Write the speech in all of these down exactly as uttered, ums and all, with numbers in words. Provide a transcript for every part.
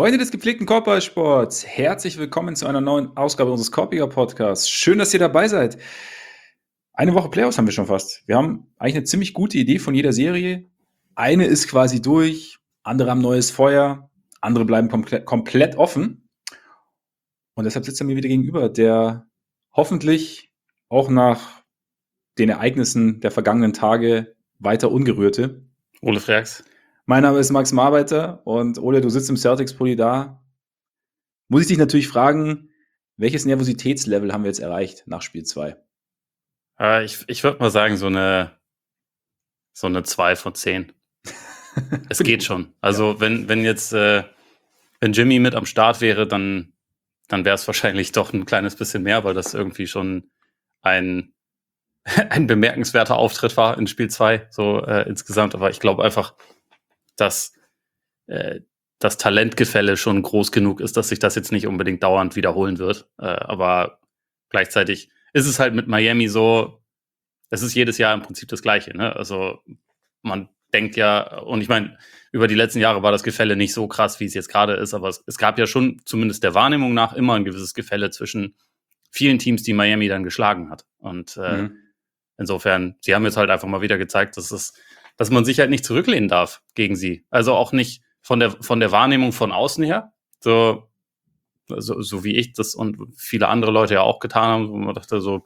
Freunde des gepflegten Korbballsports, herzlich willkommen zu einer neuen Ausgabe unseres Korbball-Podcasts. Schön, dass ihr dabei seid. Eine Woche Playoffs haben wir schon fast. Wir haben eigentlich eine ziemlich gute Idee von jeder Serie. Eine ist quasi durch, andere haben neues Feuer, andere bleiben komple- komplett offen. Und deshalb sitzt er mir wieder gegenüber, der hoffentlich auch nach den Ereignissen der vergangenen Tage weiter ungerührte. Ole Freaks. Mein Name ist Max Marbeiter und Ole, du sitzt im Celtics-Pulli da. Muss ich dich natürlich fragen, welches Nervositätslevel haben wir jetzt erreicht nach Spiel zwei? Äh, ich ich würde mal sagen, so eine so eine zwei von zehn. Es geht schon. Also ja. wenn, wenn jetzt äh, wenn Jimmy mit am Start wäre, dann, dann wäre es wahrscheinlich doch ein kleines bisschen mehr, weil das irgendwie schon ein, ein bemerkenswerter Auftritt war in Spiel zwei, so äh, insgesamt. Aber ich glaube einfach, dass äh, das Talentgefälle schon groß genug ist, dass sich das jetzt nicht unbedingt dauernd wiederholen wird. Äh, aber gleichzeitig ist es halt mit Miami so, es ist jedes Jahr im Prinzip das Gleiche. Ne? Also man denkt ja, und ich meine, über die letzten Jahre war das Gefälle nicht so krass, wie es jetzt gerade ist, aber es, es gab ja schon, zumindest der Wahrnehmung nach, immer ein gewisses Gefälle zwischen vielen Teams, die Miami dann geschlagen hat. Und äh, mhm. insofern, sie haben jetzt halt einfach mal wieder gezeigt, dass es, dass man sich halt nicht zurücklehnen darf gegen sie. Also auch nicht von der, von der Wahrnehmung von außen her, so, so, so wie ich das und viele andere Leute ja auch getan haben, wo man dachte so,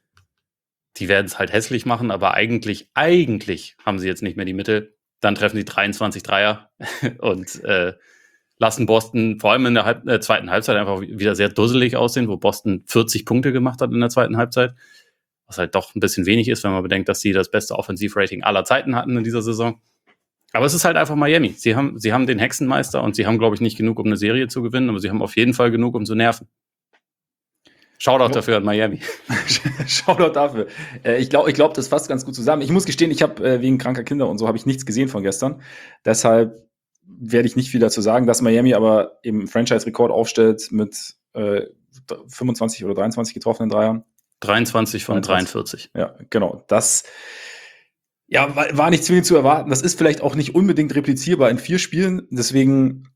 die werden es halt hässlich machen, aber eigentlich, eigentlich haben sie jetzt nicht mehr die Mittel. Dann treffen sie dreiundzwanzig Dreier und äh, lassen Boston vor allem in der Halb- äh, zweiten Halbzeit einfach wieder sehr dusselig aussehen, wo Boston vierzig Punkte gemacht hat in der zweiten Halbzeit. Was halt doch ein bisschen wenig ist, wenn man bedenkt, dass sie das beste Offensivrating aller Zeiten hatten in dieser Saison. Aber es ist halt einfach Miami. Sie haben, sie haben den Hexenmeister und sie haben, glaube ich, nicht genug, um eine Serie zu gewinnen, aber sie haben auf jeden Fall genug, um zu nerven. Shoutout dafür an Miami. Shoutout dafür. Äh, ich glaube, ich glaub, das fasst ganz gut zusammen. Ich muss gestehen, ich habe äh, wegen kranker Kinder und so habe ich nichts gesehen von gestern. Deshalb werde ich nicht viel dazu sagen, dass Miami aber eben Franchise-Rekord aufstellt mit äh, fünfundzwanzig oder dreiundzwanzig getroffenen Dreiern. dreiundzwanzig von dreiundvierzig. Ja, genau. Das ja, war, war nicht zwingend zu erwarten. Das ist vielleicht auch nicht unbedingt replizierbar in vier Spielen. Deswegen,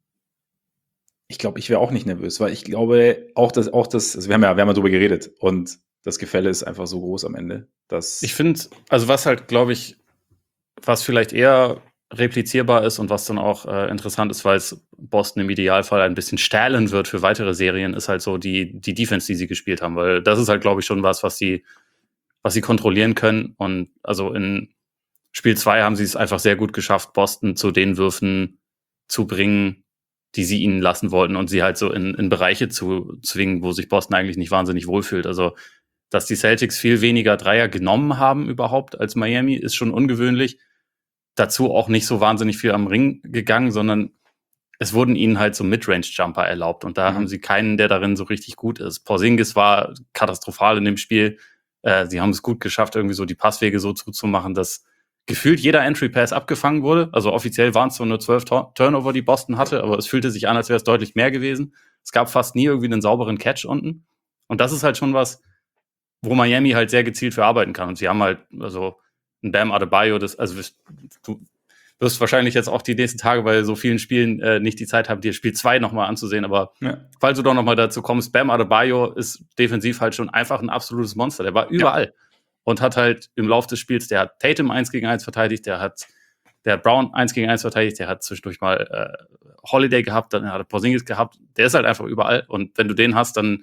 ich glaube, ich wäre auch nicht nervös, weil ich glaube, auch das, auch das, also wir haben ja, wir haben ja drüber geredet und das Gefälle ist einfach so groß am Ende. Dass ich finde, also was halt, glaube ich, was vielleicht eher replizierbar ist und was dann auch äh, interessant ist, weil es Boston im Idealfall ein bisschen stählen wird für weitere Serien, ist halt so die, die Defense, die sie gespielt haben, weil das ist halt, glaube ich, schon was, was sie was sie kontrollieren können. Und also in Spiel zwei haben sie es einfach sehr gut geschafft, Boston zu den Würfen zu bringen, die sie ihnen lassen wollten und sie halt so in, in Bereiche zu zwingen, wo sich Boston eigentlich nicht wahnsinnig wohlfühlt. Also, dass die Celtics viel weniger Dreier genommen haben überhaupt als Miami, ist schon ungewöhnlich. Dazu auch nicht so wahnsinnig viel am Ring gegangen, sondern es wurden ihnen halt so Midrange-Jumper erlaubt und da mhm. haben sie keinen, der darin so richtig gut ist. Porzingis war katastrophal in dem Spiel. Äh, sie haben es gut geschafft, irgendwie so die Passwege so zuzumachen, dass gefühlt jeder Entry-Pass abgefangen wurde. Also offiziell waren es so nur zwölf Tor- Turnover, die Boston hatte, aber es fühlte sich an, als wäre es deutlich mehr gewesen. Es gab fast nie irgendwie einen sauberen Catch unten. Und das ist halt schon was, wo Miami halt sehr gezielt für arbeiten kann. Und sie haben halt, also ein Bam Adebayo, das, also du wirst wahrscheinlich jetzt auch die nächsten Tage bei so vielen Spielen äh, nicht die Zeit haben, dir Spiel zwei nochmal anzusehen, aber ja. falls du doch nochmal dazu kommst, Bam Adebayo ist defensiv halt schon einfach ein absolutes Monster. Der war überall ja. und hat halt im Laufe des Spiels, der hat Tatum eins gegen eins verteidigt, der hat, der hat Brown eins gegen eins verteidigt, der hat zwischendurch mal äh, Holiday gehabt, dann hat er Porzingis gehabt, der ist halt einfach überall und wenn du den hast, dann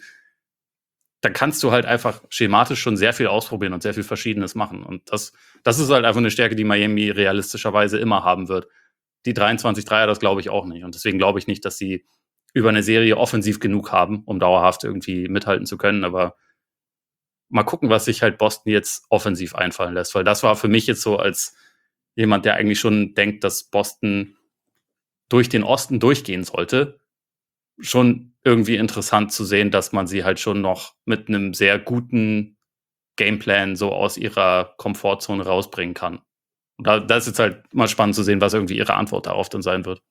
dann kannst du halt einfach schematisch schon sehr viel ausprobieren und sehr viel Verschiedenes machen. Und das, das ist halt einfach eine Stärke, die Miami realistischerweise immer haben wird. Die dreiundzwanzig Dreier, das glaube ich auch nicht. Und deswegen glaube ich nicht, dass sie über eine Serie offensiv genug haben, um dauerhaft irgendwie mithalten zu können. Aber mal gucken, was sich halt Boston jetzt offensiv einfallen lässt. Weil das war für mich jetzt so als jemand, der eigentlich schon denkt, dass Boston durch den Osten durchgehen sollte, schon irgendwie interessant zu sehen, dass man sie halt schon noch mit einem sehr guten Gameplan so aus ihrer Komfortzone rausbringen kann. Und da, das ist jetzt halt mal spannend zu sehen, was irgendwie ihre Antwort darauf dann sein wird.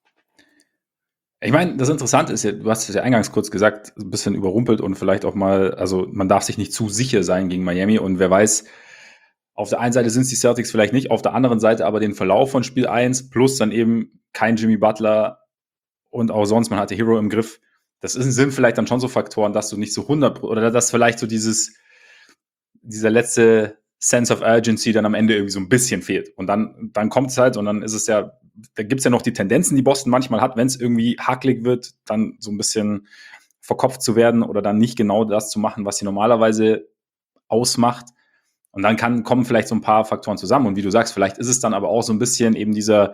Ich meine, das Interessante ist ja, du hast es ja eingangs kurz gesagt, ein bisschen überrumpelt und vielleicht auch mal, also man darf sich nicht zu sicher sein gegen Miami und wer weiß, auf der einen Seite sind es die Celtics vielleicht nicht, auf der anderen Seite aber den Verlauf von Spiel eins plus dann eben kein Jimmy Butler und auch sonst, man hatte Hero im Griff. Das ist, sind vielleicht dann schon so Faktoren, dass du nicht so hundert oder dass vielleicht so dieses, dieser letzte Sense of Urgency dann am Ende irgendwie so ein bisschen fehlt. Und dann, dann kommt es halt und dann ist es ja, da gibt es ja noch die Tendenzen, die Boston manchmal hat, wenn es irgendwie hakelig wird, dann so ein bisschen verkopft zu werden oder dann nicht genau das zu machen, was sie normalerweise ausmacht. Und dann kann, kommen vielleicht so ein paar Faktoren zusammen. Und wie du sagst, vielleicht ist es dann aber auch so ein bisschen eben dieser,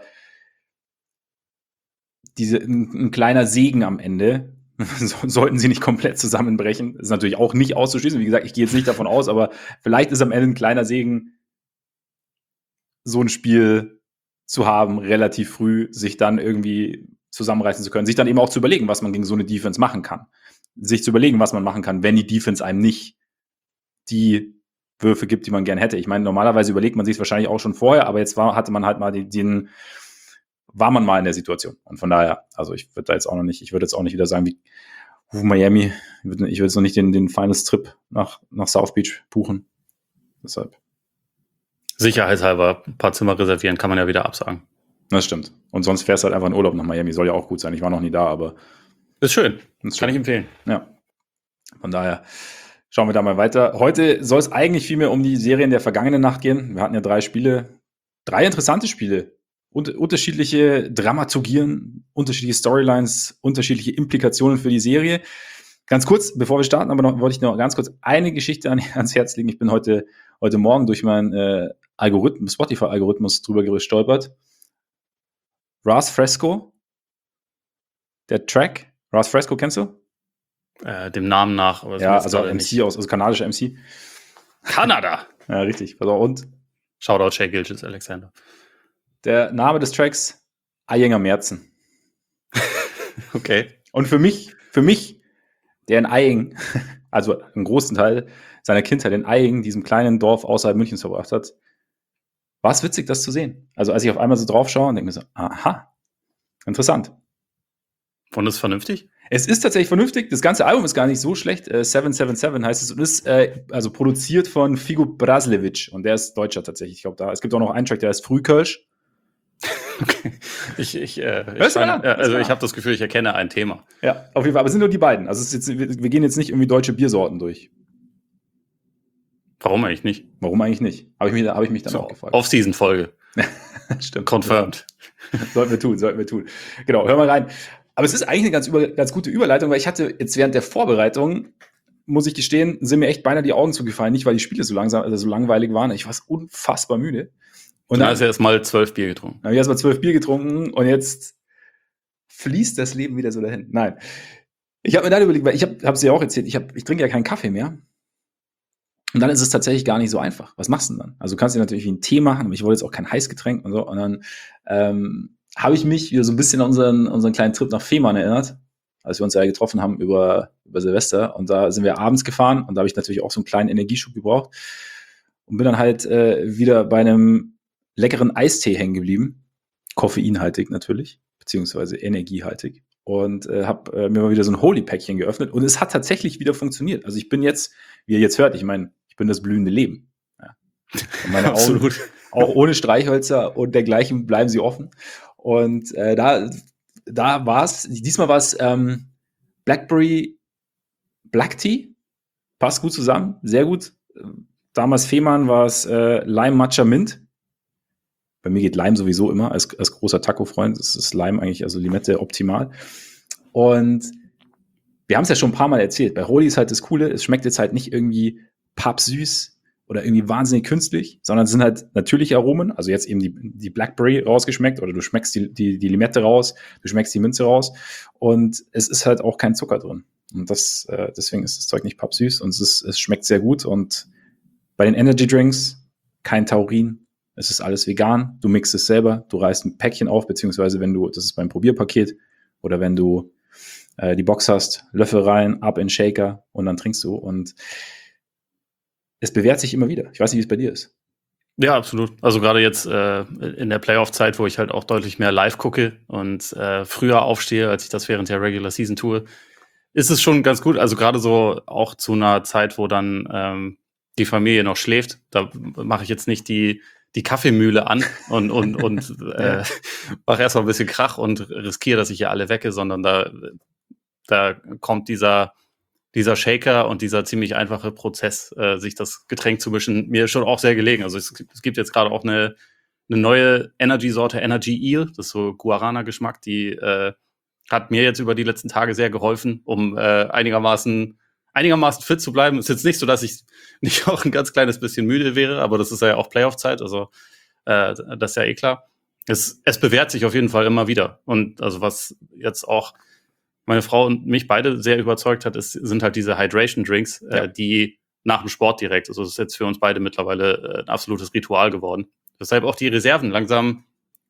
diese, ein, ein kleiner Segen am Ende. So, sollten sie nicht komplett zusammenbrechen. Das ist natürlich auch nicht auszuschließen. Wie gesagt, ich gehe jetzt nicht davon aus, aber vielleicht ist am Ende ein kleiner Segen, so ein Spiel zu haben, relativ früh, sich dann irgendwie zusammenreißen zu können, sich dann eben auch zu überlegen, was man gegen so eine Defense machen kann. Sich zu überlegen, was man machen kann, wenn die Defense einem nicht die Würfe gibt, die man gerne hätte. Ich meine, normalerweise überlegt man sich es wahrscheinlich auch schon vorher, aber jetzt war, hatte man halt mal den, den war man mal in der Situation. Und von daher, also ich würde da jetzt auch noch nicht, ich würde jetzt auch nicht wieder sagen, wie uh, Miami, ich würde, ich würde jetzt noch nicht den, den Finals-Trip nach, nach South Beach buchen. Deshalb. Sicherheitshalber ein paar Zimmer reservieren, kann man ja wieder absagen. Das stimmt. Und sonst fährst du halt einfach in Urlaub nach Miami. Soll ja auch gut sein. Ich war noch nie da, aber. Ist schön. Ist kann schön. ich empfehlen. Ja. Von daher schauen wir da mal weiter. Heute soll es eigentlich viel mehr um die Serien der vergangenen Nacht gehen. Wir hatten ja drei Spiele, drei interessante Spiele. Und unterschiedliche Dramaturgien, unterschiedliche Storylines, unterschiedliche Implikationen für die Serie. Ganz kurz, bevor wir starten, aber noch, wollte ich noch ganz kurz eine Geschichte an, ans Herz legen. Ich bin heute, heute Morgen durch meinen äh, Algorithmus, Spotify-Algorithmus drüber gestolpert. Ras Fresco, der Track. Ras Fresco, kennst du? Äh, dem Namen nach. Aber ja, also M C, aus, also kanadischer M C. Kanada! Ja, richtig. Pass auf, und? Shoutout Shea Gilgeous-Alexander. Der Name des Tracks, Eyinger Merzen. Okay. Und für mich, für mich, der in Eying, also einen großen Teil seiner Kindheit in Eying, diesem kleinen Dorf außerhalb Münchens verbracht hat, war es witzig, das zu sehen. Also als ich auf einmal so drauf schaue und denke mir so, aha, interessant. Und ist vernünftig? Es ist tatsächlich vernünftig. Das ganze Album ist gar nicht so schlecht. Äh, sieben sieben sieben heißt es und ist äh, also produziert von Figo Braslevic und der ist Deutscher tatsächlich. Ich glaube, da es gibt auch noch einen Track, der heißt Frühkölsch. Okay. Ich, ich, äh, ich, Hörst du meine, an? äh, also Hörst du ich habe das Gefühl, ich erkenne ein Thema. Ja, auf jeden Fall. Aber es sind nur die beiden. Also es ist jetzt, wir, wir gehen jetzt nicht irgendwie deutsche Biersorten durch. Warum eigentlich nicht? Warum eigentlich nicht? Habe ich mich, hab ich mich dann So, auch gefragt. Off-Season-Folge. Stimmt. Confirmed. Sollten wir tun, sollten wir tun. Genau, hör mal rein. Aber es ist eigentlich eine ganz, über, ganz gute Überleitung, weil ich hatte jetzt während der Vorbereitung, muss ich gestehen, sind mir echt beinahe die Augen zugefallen. Nicht, weil die Spiele so langsam, also so langweilig waren. Ich war unfassbar müde. Und dann hast du erst mal zwölf Bier getrunken. Dann habe ich erst mal zwölf Bier getrunken und jetzt fließt das Leben wieder so dahin. Nein. Ich habe mir dann überlegt, weil ich habe es ja auch erzählt, ich, hab, ich trinke ja keinen Kaffee mehr. Und dann ist es tatsächlich gar nicht so einfach. Was machst du denn dann? Also du kannst dir natürlich wie einen Tee machen, aber ich wollte jetzt auch kein Heißgetränk und so. Und dann ähm, habe ich mich wieder so ein bisschen an unseren, unseren kleinen Trip nach Fehmarn erinnert, als wir uns ja getroffen haben über, über Silvester. Und da sind wir abends gefahren und da habe ich natürlich auch so einen kleinen Energieschub gebraucht. Und bin dann halt äh, wieder bei einem leckeren Eistee hängen geblieben. Koffeinhaltig natürlich, beziehungsweise energiehaltig. Und äh, habe äh, mir mal wieder so ein Holy-Päckchen geöffnet. Und es hat tatsächlich wieder funktioniert. Also ich bin jetzt, wie ihr jetzt hört, ich meine, ich bin das blühende Leben. Ja. Und meine Augen, auch ohne Streichhölzer und dergleichen, bleiben sie offen. Und äh, da, da war es, diesmal war es ähm, Blackberry Black Tea. Passt gut zusammen, sehr gut. Damals Fehmarn war es äh, Lime Matcha Mint. Bei mir geht Lime sowieso immer, als, als großer Taco-Freund. Das ist Lime eigentlich, also Limette optimal. Und wir haben es ja schon ein paar Mal erzählt. Bei Holy ist halt das Coole, es schmeckt jetzt halt nicht irgendwie pappsüß oder irgendwie wahnsinnig künstlich, sondern es sind halt natürliche Aromen. Also jetzt eben die, die Blackberry rausgeschmeckt oder du schmeckst die, die, die Limette raus, du schmeckst die Minze raus. Und es ist halt auch kein Zucker drin. Und das, äh, deswegen ist das Zeug nicht pappsüß und es, ist, es schmeckt sehr gut. Und bei den Energy Drinks kein Taurin. Es ist alles vegan, du mixst es selber, du reißt ein Päckchen auf, beziehungsweise wenn du, das ist beim Probierpaket, oder wenn du äh, die Box hast, Löffel rein, ab in Shaker und dann trinkst du. Und es bewährt sich immer wieder. Ich weiß nicht, wie es bei dir ist. Ja, absolut. Also gerade jetzt äh, in der Playoff-Zeit, wo ich halt auch deutlich mehr live gucke und äh, früher aufstehe, als ich das während der Regular Season tue, ist es schon ganz gut. Also gerade so auch zu einer Zeit, wo dann ähm, die Familie noch schläft, da mache ich jetzt nicht die die Kaffeemühle an und, und, und äh, mache erstmal ein bisschen Krach und riskiere, dass ich hier alle wecke, sondern da, da kommt dieser, dieser Shaker und dieser ziemlich einfache Prozess, äh, sich das Getränk zu mischen, mir schon auch sehr gelegen. Also es, es gibt jetzt gerade auch eine, eine neue Energy-Sorte, Energy Eel, das ist so Guarana-Geschmack, die äh, hat mir jetzt über die letzten Tage sehr geholfen, um äh, einigermaßen einigermaßen fit zu bleiben. Ist jetzt nicht so, dass ich nicht auch ein ganz kleines bisschen müde wäre, aber das ist ja auch Playoff-Zeit, also äh, das ist ja eh klar. Es, es bewährt sich auf jeden Fall immer wieder. Und also was jetzt auch meine Frau und mich beide sehr überzeugt hat, ist, sind halt diese Hydration-Drinks, Ja. äh, die nach dem Sport direkt, also das ist jetzt für uns beide mittlerweile äh, ein absolutes Ritual geworden. Deshalb auch die Reserven langsam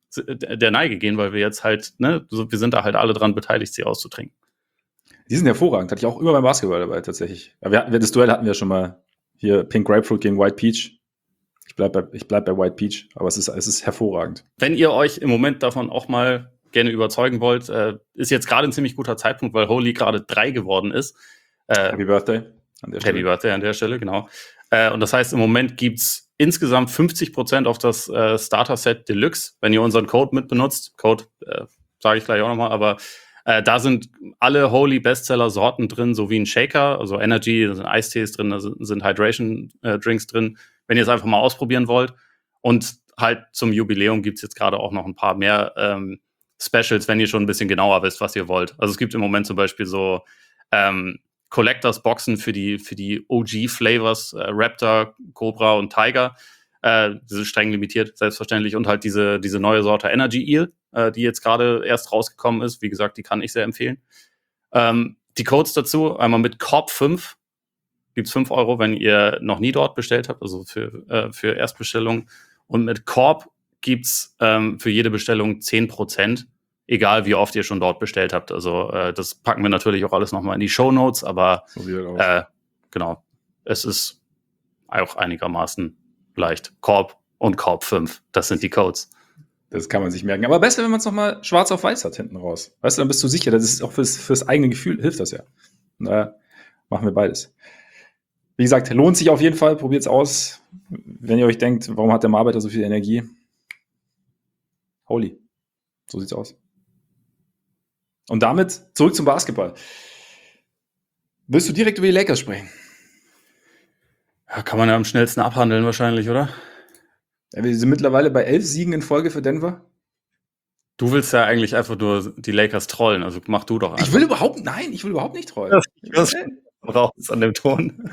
der Neige gehen, weil wir jetzt halt, ne, so, wir sind da halt alle dran beteiligt, sie auszutrinken. Die sind hervorragend. Hatte ich auch immer beim Basketball dabei, tatsächlich. Aber wir hatten, das Duell hatten wir schon mal. Hier Pink Grapefruit gegen White Peach. Ich bleib bei, ich bleib bei White Peach, aber es ist, es ist hervorragend. Wenn ihr euch im Moment davon auch mal gerne überzeugen wollt, äh, ist jetzt gerade ein ziemlich guter Zeitpunkt, weil Holy gerade drei geworden ist. Äh, Happy Birthday an der Stelle. Happy Birthday an der Stelle, genau. Äh, und das heißt, im Moment gibt's insgesamt fünfzig Prozent auf das äh, Starter-Set Deluxe, wenn ihr unseren Code mit benutzt. Code äh, sage ich gleich auch nochmal, aber äh, da sind alle Holy Bestseller-Sorten drin, sowie ein Shaker, also Energy, da sind Eistees drin, da sind Hydration-Drinks äh, drin, wenn ihr es einfach mal ausprobieren wollt. Und halt zum Jubiläum gibt's jetzt gerade auch noch ein paar mehr ähm, Specials, wenn ihr schon ein bisschen genauer wisst, was ihr wollt. Also es gibt im Moment zum Beispiel so ähm, Collectors-Boxen für die, für die O G-Flavors, äh, Raptor, Cobra und Tiger. Äh, die sind streng limitiert, selbstverständlich. Und halt diese, diese neue Sorte Energy Eel, äh, die jetzt gerade erst rausgekommen ist. Wie gesagt, die kann ich sehr empfehlen. Ähm, die Codes dazu, einmal mit Corp fünf, gibt's fünf Euro, wenn ihr noch nie dort bestellt habt, also für, äh, für Erstbestellungen. Und mit Corp gibt's ähm, für jede Bestellung zehn Prozent. Egal, wie oft ihr schon dort bestellt habt. Also äh, das packen wir natürlich auch alles nochmal in die Shownotes, aber So sieht das aus. äh, genau, es ist auch einigermaßen leicht. Corp und Corp fünf, das sind die Codes. Das kann man sich merken. Aber besser, wenn man es nochmal schwarz auf weiß hat hinten raus. Weißt du, dann bist du sicher. Das ist auch fürs, fürs eigene Gefühl, hilft das ja. Und da machen wir beides. Wie gesagt, lohnt sich auf jeden Fall. Probiert es aus. Wenn ihr euch denkt, warum hat der Arbeiter so viel Energie? Holy. So sieht's aus. Und damit zurück zum Basketball. Willst du direkt über die Lakers sprechen? Ja, kann man ja am schnellsten abhandeln wahrscheinlich, oder? Ja, wir sind mittlerweile bei elf Siegen in Folge für Denver. Du willst ja eigentlich einfach nur die Lakers trollen, also mach du doch einfach. Ich will überhaupt, nein, ich will überhaupt nicht trollen. Das raus an dem Ton.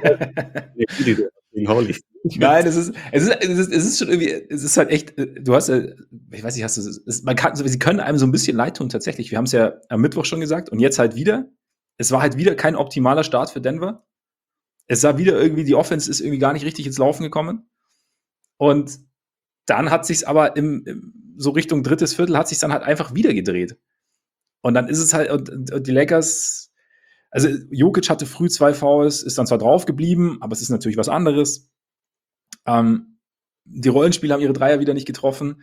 Nein, es ist, es ist, es ist, es ist schon irgendwie, es ist halt echt, du hast, ich weiß nicht, hast du, es, man kann, sie können einem so ein bisschen leid tun, tatsächlich. Wir haben es ja am Mittwoch schon gesagt und jetzt halt wieder. Es war halt wieder kein optimaler Start für Denver. Es sah wieder irgendwie, die Offense ist irgendwie gar nicht richtig ins Laufen gekommen. Und dann hat sich's aber im, im so Richtung drittes Viertel hat sich's dann halt einfach wieder gedreht. Und dann ist es halt, und, und die Lakers, also Jokic hatte früh zwei Fouls, ist dann zwar drauf geblieben, aber es ist natürlich was anderes. Ähm, die Rollenspieler haben ihre Dreier wieder nicht getroffen.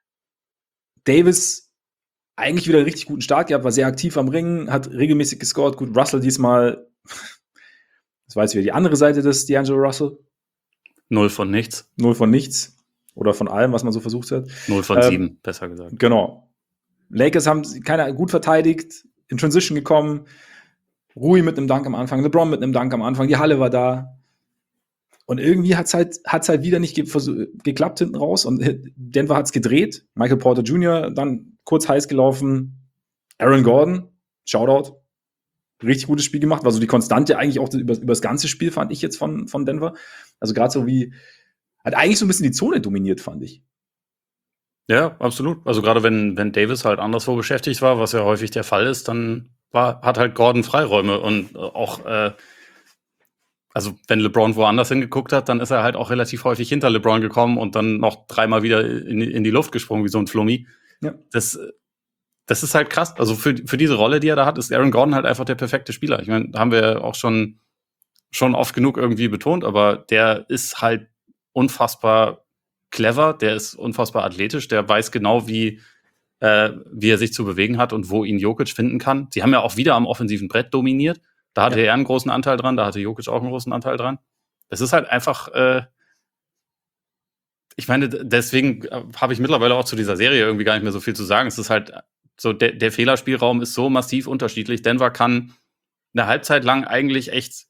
Davis eigentlich wieder einen richtig guten Start gehabt, war sehr aktiv am Ring, hat regelmäßig gescored. Gut, Russell diesmal, das war jetzt wieder die andere Seite des D'Angelo Russell. Null von nichts. Null von nichts. Oder von allem, was man so versucht hat. Null von ähm, sieben, besser gesagt. Genau. Lakers haben keiner gut verteidigt, in Transition gekommen. Rui mit einem Dank am Anfang, LeBron mit einem Dank am Anfang, die Halle war da. Und irgendwie hat's halt, hat's halt wieder nicht ge- geklappt hinten raus. Und Denver hat's gedreht. Michael Porter Junior dann kurz heiß gelaufen. Aaron Gordon, Shoutout. Richtig gutes Spiel gemacht. War so die Konstante eigentlich auch über, über das ganze Spiel, fand ich jetzt von, von Denver. Also gerade so wie, hat eigentlich so ein bisschen die Zone dominiert, fand ich. Ja, absolut. Also gerade wenn, wenn Davis halt anderswo beschäftigt war, was ja häufig der Fall ist, dann war, hat halt Gordon Freiräume und auch, äh, also wenn LeBron woanders hingeguckt hat, dann ist er halt auch relativ häufig hinter LeBron gekommen und dann noch dreimal wieder in, in die Luft gesprungen, wie so ein Flummi. Ja. Das, das ist halt krass. Also für, für diese Rolle, die er da hat, ist Aaron Gordon halt einfach der perfekte Spieler. Ich meine, haben wir auch schon, schon oft genug irgendwie betont, aber der ist halt unfassbar clever, der ist unfassbar athletisch, der weiß genau, wie, äh, wie er sich zu bewegen hat und wo ihn Jokic finden kann. Sie haben ja auch wieder am offensiven Brett dominiert. Da hatte ja. er einen großen Anteil dran, da hatte Jokic auch einen großen Anteil dran. Das ist halt einfach, äh, ich meine, deswegen habe ich mittlerweile auch zu dieser Serie irgendwie gar nicht mehr so viel zu sagen. Es ist halt so, der, der Fehlerspielraum ist so massiv unterschiedlich. Denver kann eine Halbzeit lang eigentlich echt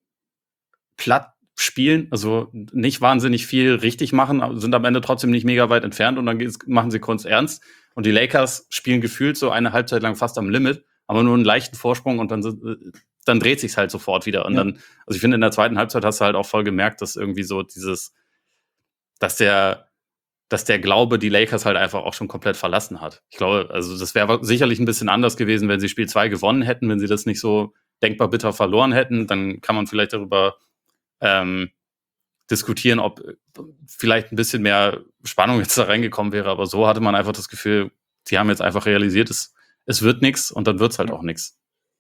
platt spielen, also nicht wahnsinnig viel richtig machen, sind am Ende trotzdem nicht mega weit entfernt und dann machen sie Kunst ernst. Und die Lakers spielen gefühlt so eine Halbzeit lang fast am Limit, aber nur einen leichten Vorsprung und dann, dann dreht sich's halt sofort wieder. Und ja. dann, also ich finde, in der zweiten Halbzeit hast du halt auch voll gemerkt, dass irgendwie so dieses, dass der, dass der Glaube die Lakers halt einfach auch schon komplett verlassen hat. Ich glaube, also das wäre sicherlich ein bisschen anders gewesen, wenn sie Spiel zwei gewonnen hätten, wenn sie das nicht so denkbar bitter verloren hätten, dann kann man vielleicht darüber ähm, diskutieren, ob vielleicht ein bisschen mehr Spannung jetzt da reingekommen wäre, aber so hatte man einfach das Gefühl, sie haben jetzt einfach realisiert, es, es wird nichts und dann wird es halt auch nichts.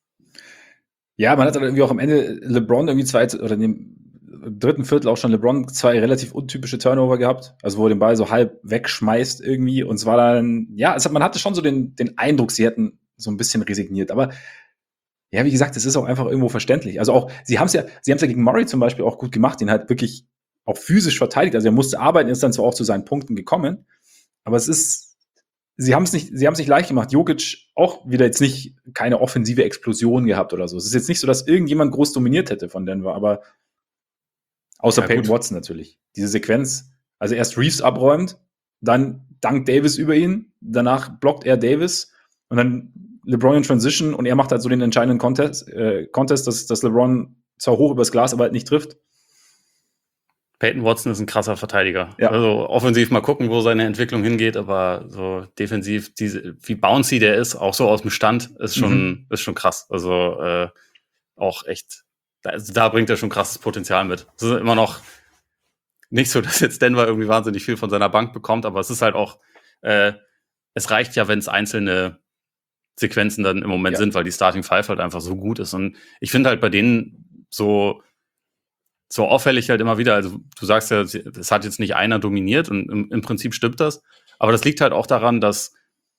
Ja, man hat dann irgendwie auch am Ende LeBron irgendwie zwei, oder in dem dritten Viertel auch schon LeBron zwei relativ untypische Turnover gehabt, also wo er den Ball so halb wegschmeißt irgendwie und es war dann, ja, es hat, man hatte schon so den, den Eindruck, sie hätten so ein bisschen resigniert, aber ja, wie gesagt, es ist auch einfach irgendwo verständlich. Also auch, sie haben es ja, sie haben es ja gegen Murray zum Beispiel auch gut gemacht, den halt wirklich auch physisch verteidigt. Also er musste arbeiten, ist dann zwar auch zu seinen Punkten gekommen, aber es ist, sie haben es nicht, sie haben es nicht leicht gemacht. Jokic auch wieder jetzt nicht keine offensive Explosion gehabt oder so. Es ist jetzt nicht so, dass irgendjemand groß dominiert hätte von Denver, aber außer ja, Peyton Watson natürlich. Diese Sequenz, also erst Reeves abräumt, dann dankt Davis über ihn, danach blockt er Davis und dann LeBron in Transition und er macht halt so den entscheidenden Contest, äh, Contest dass, dass LeBron zwar hoch übers Glas, aber halt nicht trifft. Peyton Watson ist ein krasser Verteidiger. Ja. Also offensiv mal gucken, wo seine Entwicklung hingeht, aber so defensiv, diese, wie bouncy der ist, auch so aus dem Stand, ist schon, mhm. ist schon krass. Also äh, auch echt, da, da bringt er schon krasses Potenzial mit. Es ist immer noch nicht so, dass jetzt Denver irgendwie wahnsinnig viel von seiner Bank bekommt, aber es ist halt auch, äh, es reicht ja, wenn es einzelne Sequenzen dann im Moment ja. sind, weil die Starting Five halt einfach so gut ist. Und ich finde halt bei denen so, so auffällig halt immer wieder, also du sagst ja, es hat jetzt nicht einer dominiert und im, im Prinzip stimmt das, aber das liegt halt auch daran, dass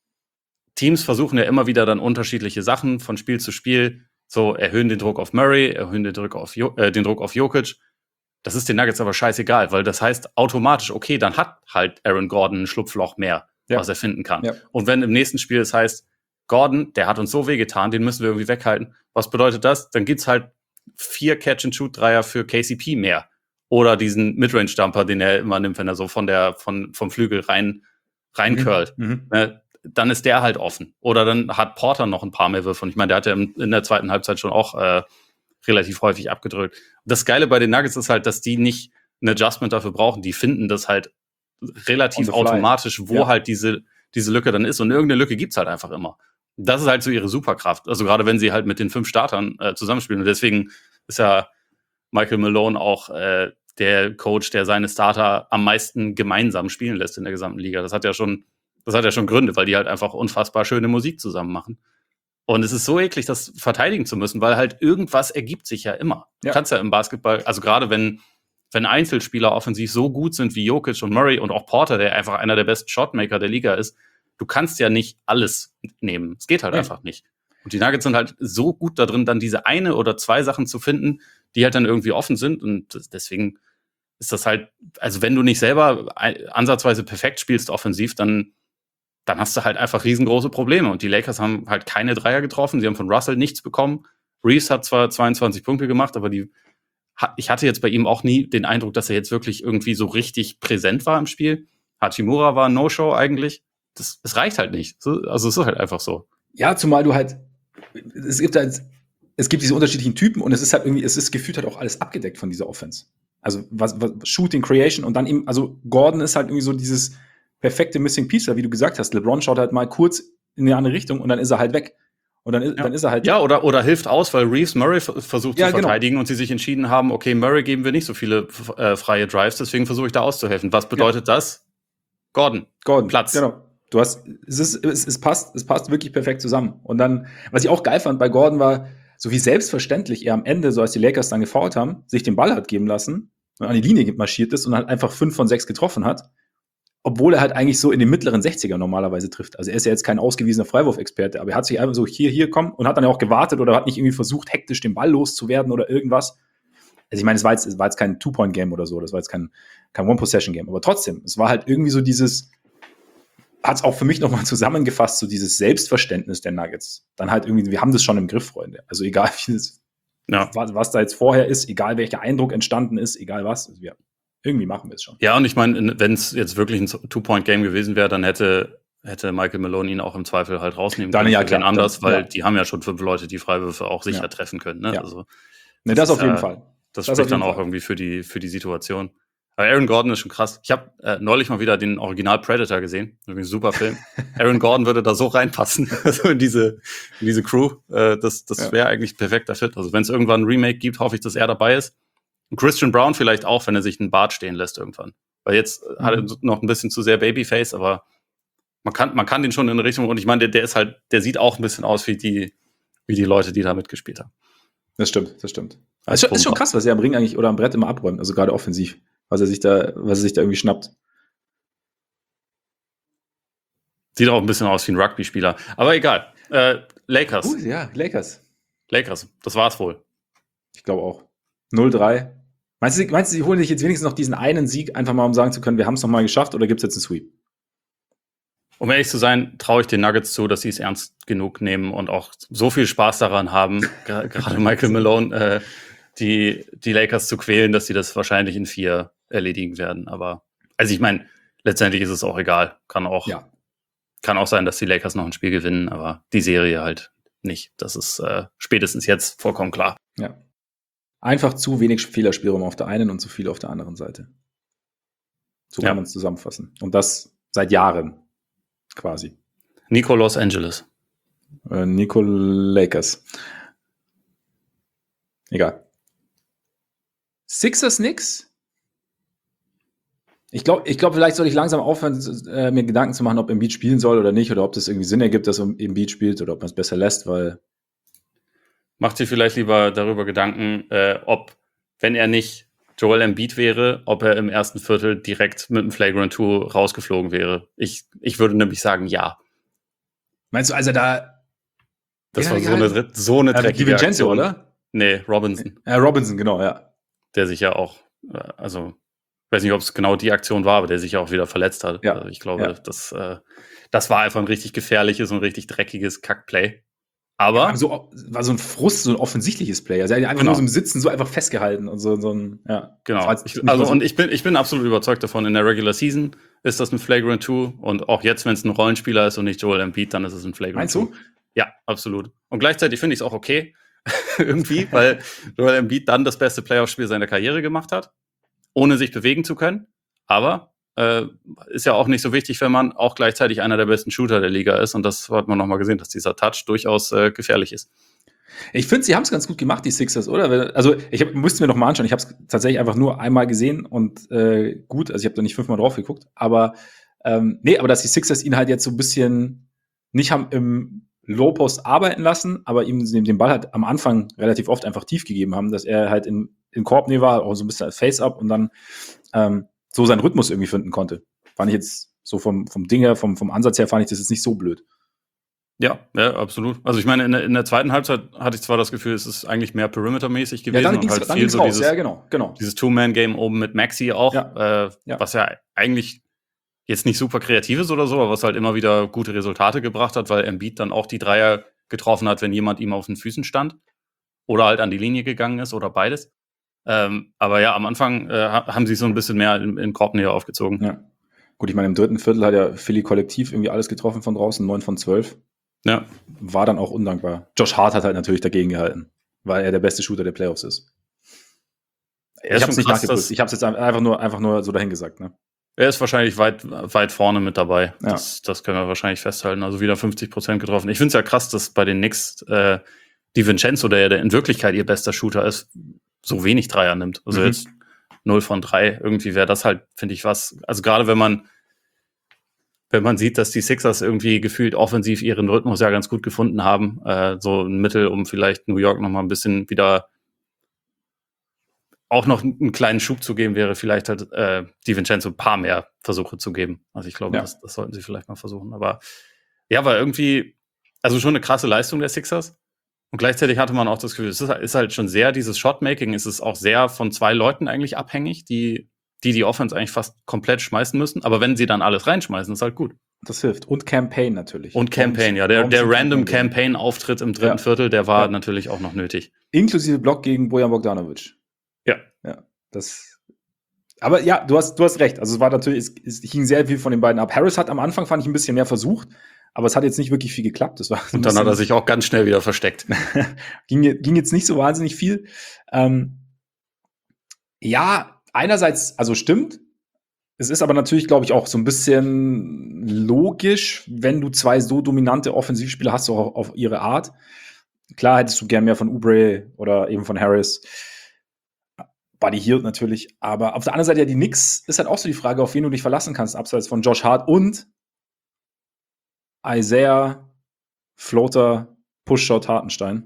Teams versuchen ja immer wieder dann unterschiedliche Sachen von Spiel zu Spiel, so erhöhen den Druck auf Murray, erhöhen den Druck auf, jo- äh, den Druck auf Jokic. Das ist den Nuggets aber scheißegal, weil das heißt automatisch, okay, dann hat halt Aaron Gordon ein Schlupfloch mehr, ja. was er finden kann. Ja. Und wenn im nächsten Spiel es heißt, Gordon, der hat uns so wehgetan, den müssen wir irgendwie weghalten. Was bedeutet das? Dann gibt's halt vier Catch-and-Shoot-Dreier für K C P mehr. Oder diesen Midrange-Jumper, den er immer nimmt, wenn er so von der, von, vom Flügel rein, reincurlt. Mhm. Ne? Dann ist der halt offen. Oder dann hat Porter noch ein paar mehr Würfe. Und ich meine, der hat ja in der zweiten Halbzeit schon auch äh, relativ häufig abgedrückt. Das Geile bei den Nuggets ist halt, dass die nicht ein Adjustment dafür brauchen. Die finden das halt relativ automatisch, wo ja. halt diese, diese Lücke dann ist. Und irgendeine Lücke gibt's halt einfach immer. Das ist halt so ihre Superkraft. Also gerade wenn sie halt mit den fünf Startern äh, zusammenspielen. Und deswegen ist ja Michael Malone auch äh, der Coach, der seine Starter am meisten gemeinsam spielen lässt in der gesamten Liga. Das hat ja schon, das hat ja schon Gründe, weil die halt einfach unfassbar schöne Musik zusammen machen. Und es ist so eklig, das verteidigen zu müssen, weil halt irgendwas ergibt sich ja immer. Du ja. kannst ja im Basketball, also gerade wenn, wenn Einzelspieler offensiv so gut sind wie Jokic und Murray und auch Porter, der einfach einer der besten Shotmaker der Liga ist, du kannst ja nicht alles nehmen. Es geht halt ja. einfach nicht. Und die Nuggets sind halt so gut da drin, dann diese eine oder zwei Sachen zu finden, die halt dann irgendwie offen sind. Und deswegen ist das halt, also wenn du nicht selber ansatzweise perfekt spielst offensiv, dann, dann hast du halt einfach riesengroße Probleme. Und die Lakers haben halt keine Dreier getroffen. Sie haben von Russell nichts bekommen. Reeves hat zwar zweiundzwanzig Punkte gemacht, aber die, ich hatte jetzt bei ihm auch nie den Eindruck, dass er jetzt wirklich irgendwie so richtig präsent war im Spiel. Hachimura war ein No-Show eigentlich. Das, das reicht halt nicht. Also es ist halt einfach so. Ja, zumal du halt, es gibt halt, es gibt diese unterschiedlichen Typen und es ist halt irgendwie, es ist gefühlt halt auch alles abgedeckt von dieser Offense. Also was, was Shooting, Creation und dann eben, also Gordon ist halt irgendwie so dieses perfekte Missing Piece, wie du gesagt hast. LeBron schaut halt mal kurz in eine andere Richtung und dann ist er halt weg. Und dann ist, ja. dann ist er halt. Ja, oder, oder hilft aus, weil Reeves Murray f- versucht ja, zu verteidigen genau. und sie sich entschieden haben, okay, Murray geben wir nicht so viele f- äh, freie Drives, deswegen versuche ich da auszuhelfen. Was bedeutet ja. das? Gordon. Gordon. Platz. Genau. Du hast, es ist, es, es passt, es passt wirklich perfekt zusammen. Und dann, was ich auch geil fand bei Gordon war, so wie selbstverständlich er am Ende, so als die Lakers dann gefoult haben, sich den Ball hat geben lassen und an die Linie marschiert ist und halt einfach fünf von sechs getroffen hat. Obwohl er halt eigentlich so in den mittleren sechziger normalerweise trifft. Also er ist ja jetzt kein ausgewiesener Freiwurfexperte, aber er hat sich einfach so hier, hier kommen und hat dann ja auch gewartet oder hat nicht irgendwie versucht, hektisch den Ball loszuwerden oder irgendwas. also ich meine, es war jetzt, es war jetzt kein Two-Point-Game oder so, das war jetzt kein, kein One-Possession-Game, aber trotzdem, es war halt irgendwie so dieses, hat es auch für mich nochmal zusammengefasst, so dieses Selbstverständnis der Nuggets. Dann halt irgendwie, wir haben das schon im Griff, Freunde. Also egal, wie das, Ja. was, was da jetzt vorher ist, egal welcher Eindruck entstanden ist, egal was, also wir, irgendwie machen wir es schon. Ja, und ich meine, wenn es jetzt wirklich ein Two-Point-Game gewesen wäre, dann hätte hätte Michael Malone ihn auch im Zweifel halt rausnehmen Dann können. ja, für wen klar, anders, dann, weil ja. die haben ja schon fünf Leute, die Freiwürfe auch sicher Ja. treffen können. Ne? Ja. Also, Ne, das ist, auf jeden äh, Fall. Das, Das auf spricht dann jeden auch Fall. irgendwie für die, für die Situation. Aber Aaron Gordon ist schon krass. Ich habe äh, neulich mal wieder den Original Predator gesehen. Übrigens super Film. Aaron Gordon würde da so reinpassen, also in diese, in diese Crew. Äh, das das Ja. wäre eigentlich perfekter Fit. Also wenn es irgendwann ein Remake gibt, hoffe ich, dass er dabei ist. Und Christian Brown vielleicht auch, wenn er sich einen Bart stehen lässt irgendwann. Weil jetzt mhm. hat er noch ein bisschen zu sehr Babyface, aber man kann, man kann den schon in eine Richtung, und ich meine, der, der ist halt, der sieht auch ein bisschen aus wie die, wie die Leute, die da mitgespielt haben. Das stimmt, das stimmt. Als Ist schon, ist schon Pumper. krass, was er am Ring eigentlich oder am Brett immer abräumt, also gerade offensiv, was er sich da, was er sich da irgendwie schnappt. Sieht auch ein bisschen aus wie ein Rugby-Spieler. Aber egal. Äh, Lakers. Uh, ja, Lakers. Lakers, das war's wohl. Ich glaube auch. null drei. Meinst du, meinst du, sie holen sich jetzt wenigstens noch diesen einen Sieg, einfach mal um sagen zu können, wir haben es noch mal geschafft, oder gibt es jetzt einen Sweep? Um ehrlich zu sein, traue ich den Nuggets zu, dass sie es ernst genug nehmen und auch so viel Spaß daran haben, ger- gerade Michael Malone, äh, die, die Lakers zu quälen, dass sie das wahrscheinlich in vier erledigen werden. Aber, also ich meine, letztendlich ist es auch egal. Kann auch, Ja. kann auch sein, dass die Lakers noch ein Spiel gewinnen, aber die Serie halt nicht. Das ist äh, spätestens jetzt vollkommen klar. Ja. Einfach zu wenig Fehlerspielraum auf der einen und zu viel auf der anderen Seite. So kann Ja. man es zusammenfassen. Und das seit Jahren quasi. Nico Los Angeles. Äh, Nico Lakers. Egal. Sixers nix? Ich glaube, ich glaub, vielleicht soll ich langsam aufhören, äh, mir Gedanken zu machen, ob Embiid spielen soll oder nicht, oder ob das irgendwie Sinn ergibt, dass Embiid spielt, oder ob man es besser lässt, weil Macht sich vielleicht lieber darüber Gedanken, äh, ob, wenn er nicht Joel Embiid wäre, ob er im ersten Viertel direkt mit einem Flagrant zwei rausgeflogen wäre. Ich, ich würde nämlich sagen, ja. meinst du, also da Das Ja, war so ja. eine, dr- so eine äh, dreckige DiVincenzo, Aktion. oder? Nee, Robinson, Äh, Robinson, genau, ja. der sich ja auch, äh, also, ich weiß nicht, ob es genau die Aktion war, aber der sich ja auch wieder verletzt hat. Ja, Also ich glaube, ja. das, äh, das war einfach ein richtig gefährliches und richtig dreckiges Kackplay. Aber Aber so, war so ein Frust, so ein offensichtliches Play. Also er hat einfach Genau. nur so im Sitzen so einfach festgehalten und so, so ein, ja. Das Genau. war jetzt Ich, nicht also, mal so- und ich bin, ich bin absolut überzeugt davon, in der Regular Season ist das ein Flagrant zwei, und auch jetzt, wenn es ein Rollenspieler ist und nicht Joel Embiid, dann ist es ein Flagrant Meinst zwei. du? Ja, absolut. Und gleichzeitig finde ich es auch okay, irgendwie, weil Joel Embiid dann das beste Playoff-Spiel seiner Karriere gemacht hat, ohne sich bewegen zu können. Aber äh, ist ja auch nicht so wichtig, wenn man auch gleichzeitig einer der besten Shooter der Liga ist. Und das hat man nochmal gesehen, dass dieser Touch durchaus äh, gefährlich ist. Ich finde, sie haben es ganz gut gemacht, die Sixers, oder? Also ich hab, musste mir noch mal anschauen. Ich habe es tatsächlich einfach nur einmal gesehen und äh, gut, also ich habe da nicht fünfmal drauf geguckt, aber ähm, nee, aber dass die Sixers ihn halt jetzt so ein bisschen nicht haben im Low-Post arbeiten lassen, aber ihm den, den Ball halt am Anfang relativ oft einfach tief gegeben haben, dass er halt in, in Korbnähe war, auch so ein bisschen als Face-Up und dann ähm, so seinen Rhythmus irgendwie finden konnte. Fand ich jetzt so vom, vom Ding her, vom, vom Ansatz her, fand ich das jetzt nicht so blöd. Ja, ja, absolut. Also ich meine, in der, in der zweiten Halbzeit hatte ich zwar das Gefühl, es ist eigentlich mehr Perimeter-mäßig gewesen, Ja, dann und ging's, halt dann viel ging's so raus. dieses, Ja, genau, genau. dieses Two-Man-Game oben mit Maxi auch, Ja. Äh, Ja. was ja eigentlich jetzt nicht super kreativ ist oder so, aber was halt immer wieder gute Resultate gebracht hat, weil Embiid dann auch die Dreier getroffen hat, wenn jemand ihm auf den Füßen stand oder halt an die Linie gegangen ist oder beides. Ähm, aber ja, am Anfang äh, ha- haben sie so ein bisschen mehr in, in Korbnähe aufgezogen. Ja. Gut, ich meine, im dritten Viertel hat ja Philly kollektiv irgendwie alles getroffen von draußen, neun von zwölf. Ja, War dann auch undankbar. Josh Hart hat halt natürlich dagegen gehalten, weil er der beste Shooter der Playoffs ist. er ist Ich habe es schon nicht krass, nachgeprüft. dass, Ich habe es jetzt einfach nur, einfach nur so dahingesagt. Ne? er ist wahrscheinlich weit, weit vorne mit dabei. Ja. Das, das können wir wahrscheinlich festhalten. Also wieder fünfzig Prozent getroffen. Ich finde es ja krass, dass bei den Knicks äh, DiVincenzo, der ja der in Wirklichkeit ihr bester Shooter ist, so wenig Dreier nimmt. Also Mhm. jetzt null von drei. Irgendwie wäre das halt, finde ich, was. Also gerade wenn man wenn man sieht, dass die Sixers irgendwie gefühlt offensiv ihren Rhythmus ja ganz gut gefunden haben, äh, so ein Mittel, um vielleicht New York noch mal ein bisschen wieder auch noch einen kleinen Schub zu geben, wäre vielleicht halt äh, DiVincenzo ein paar mehr Versuche zu geben. Also ich glaube, Ja. das, das sollten sie vielleicht mal versuchen. Aber ja, war irgendwie, also schon eine krasse Leistung der Sixers. Und gleichzeitig hatte man auch das Gefühl, es ist, ist halt schon sehr, dieses Shotmaking, es ist auch sehr von zwei Leuten eigentlich abhängig, die die, die Offense eigentlich fast komplett schmeißen müssen. Aber wenn sie dann alles reinschmeißen, ist halt gut. Das hilft. Und Campaign natürlich. Und Campaign, ja. Der, der random Campaign-Auftritt im dritten ja. Viertel, der war ja. natürlich auch noch nötig. Inklusive Block gegen Bojan Bogdanovic. Ja. Ja, das. Aber ja, du hast, du hast recht. Also es war natürlich, es, es hing sehr viel von den beiden ab. Harris hat am Anfang, fand ich, ein bisschen mehr versucht, aber es hat jetzt nicht wirklich viel geklappt. Das war Und dann hat er sich auch ganz schnell wieder versteckt. ging, ging jetzt nicht so wahnsinnig viel. Ähm, ja, einerseits, also stimmt. Es ist aber natürlich, glaube ich, auch so ein bisschen logisch, wenn du zwei so dominante Offensivspieler hast, auch auf ihre Art. Klar hättest du gern mehr von Oubre oder eben von Harris. Buddy Hield natürlich. Aber auf der anderen Seite, ja, die Knicks ist halt auch so die Frage, auf wen du dich verlassen kannst, abseits von Josh Hart und Isaiah Floater Push-Shot Hartenstein.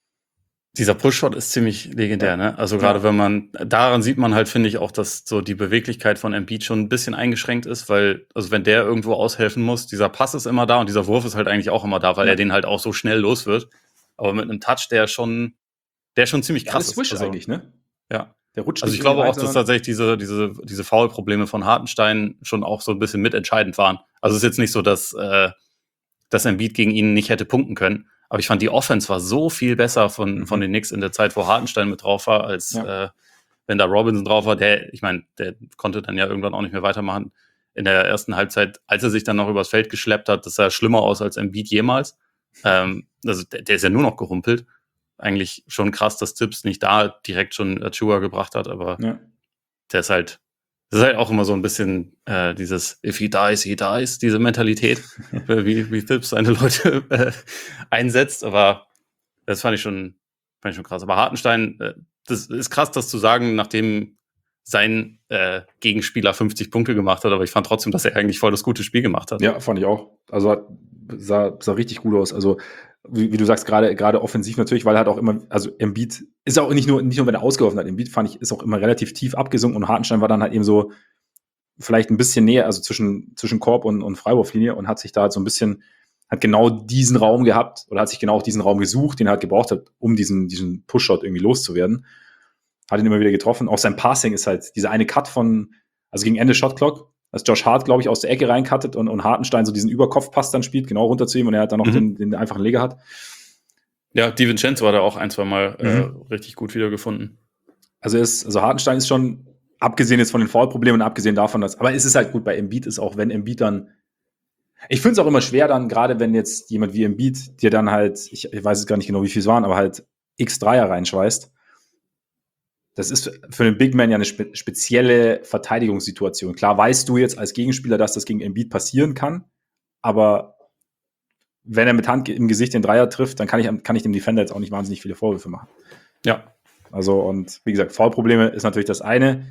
Dieser Push-Shot ist ziemlich legendär, ja. ne? Also gerade ja. wenn man, daran sieht man halt, finde ich, auch, dass so die Beweglichkeit von Embiid schon ein bisschen eingeschränkt ist, weil, also wenn der irgendwo aushelfen muss, dieser Pass ist immer da und dieser Wurf ist halt eigentlich auch immer da, weil ja. er den halt auch so schnell los wird. Aber mit einem Touch, der schon, der schon ziemlich krass ja, Swish ist. Also, eigentlich, ne? Ja. Der rutscht also ich glaube auch, dass tatsächlich diese, diese, diese Foul-Probleme von Hartenstein schon auch so ein bisschen mitentscheidend waren. Also es ist jetzt nicht so, dass, äh, dass Embiid gegen ihn nicht hätte punkten können. Aber ich fand, die Offense war so viel besser von, mhm. von den Knicks in der Zeit, wo Hartenstein mit drauf war, als ja. äh, wenn da Robinson drauf war. Der, ich meine, der konnte dann ja irgendwann auch nicht mehr weitermachen. In der ersten Halbzeit, als er sich dann noch übers Feld geschleppt hat, das sah schlimmer aus als Embiid jemals. Ähm, also der, der ist ja nur noch gehumpelt. Eigentlich schon krass, dass Tibbs nicht da direkt schon Achua gebracht hat, aber ja. der ist halt, das ist halt auch immer so ein bisschen äh, dieses If he dies, he dies, diese Mentalität, wie, wie Tibbs seine Leute äh, einsetzt. Aber das fand ich schon, fand ich schon krass. Aber Hartenstein, äh, das ist krass, das zu sagen, nachdem sein äh, Gegenspieler fünfzig Punkte gemacht hat. Aber ich fand trotzdem, dass er eigentlich voll das gute Spiel gemacht hat. Ja, fand ich auch. Also hat, sah, sah richtig gut aus. Also wie, wie du sagst, gerade gerade offensiv natürlich, weil er halt auch immer, also Embiid ist auch nicht nur, nicht nur wenn er ausgeworfen hat, Embiid fand ich, ist auch immer relativ tief abgesunken und Hartenstein war dann halt eben so vielleicht ein bisschen näher, also zwischen, zwischen Korb und, und Freiwurflinie und hat sich da halt so ein bisschen, hat genau diesen Raum gehabt oder hat sich genau auch diesen Raum gesucht, den er halt gebraucht hat, um diesen, diesen Push-Shot irgendwie loszuwerden. Hat ihn immer wieder getroffen. Auch sein Passing ist halt dieser eine Cut von, also gegen Ende Shotclock, als Josh Hart, glaube ich, aus der Ecke reinkattet und, und Hartenstein so diesen Überkopfpass dann spielt, genau runter zu ihm und er halt dann noch mhm. den, den einfachen Leger hat. Ja, DiVincenzo hat er auch ein, zwei Mal mhm. äh, richtig gut wiedergefunden. Also, ist, also Hartenstein ist schon, abgesehen jetzt von den Foul-Problemen und abgesehen davon, dass, aber es ist halt gut bei Embiid, ist auch, wenn Embiid dann, ich finde es auch immer schwer dann, gerade wenn jetzt jemand wie Embiid dir dann halt, ich, ich weiß jetzt gar nicht genau, wie viel es waren, aber halt X Dreier reinschweißt. Das ist für den Big Man ja eine spe- spezielle Verteidigungssituation. Klar weißt du jetzt als Gegenspieler, dass das gegen Embiid passieren kann, aber wenn er mit Hand im Gesicht den Dreier trifft, dann kann ich, kann ich dem Defender jetzt auch nicht wahnsinnig viele Vorwürfe machen. Ja. Also, und wie gesagt, Foul-Probleme ist natürlich das eine.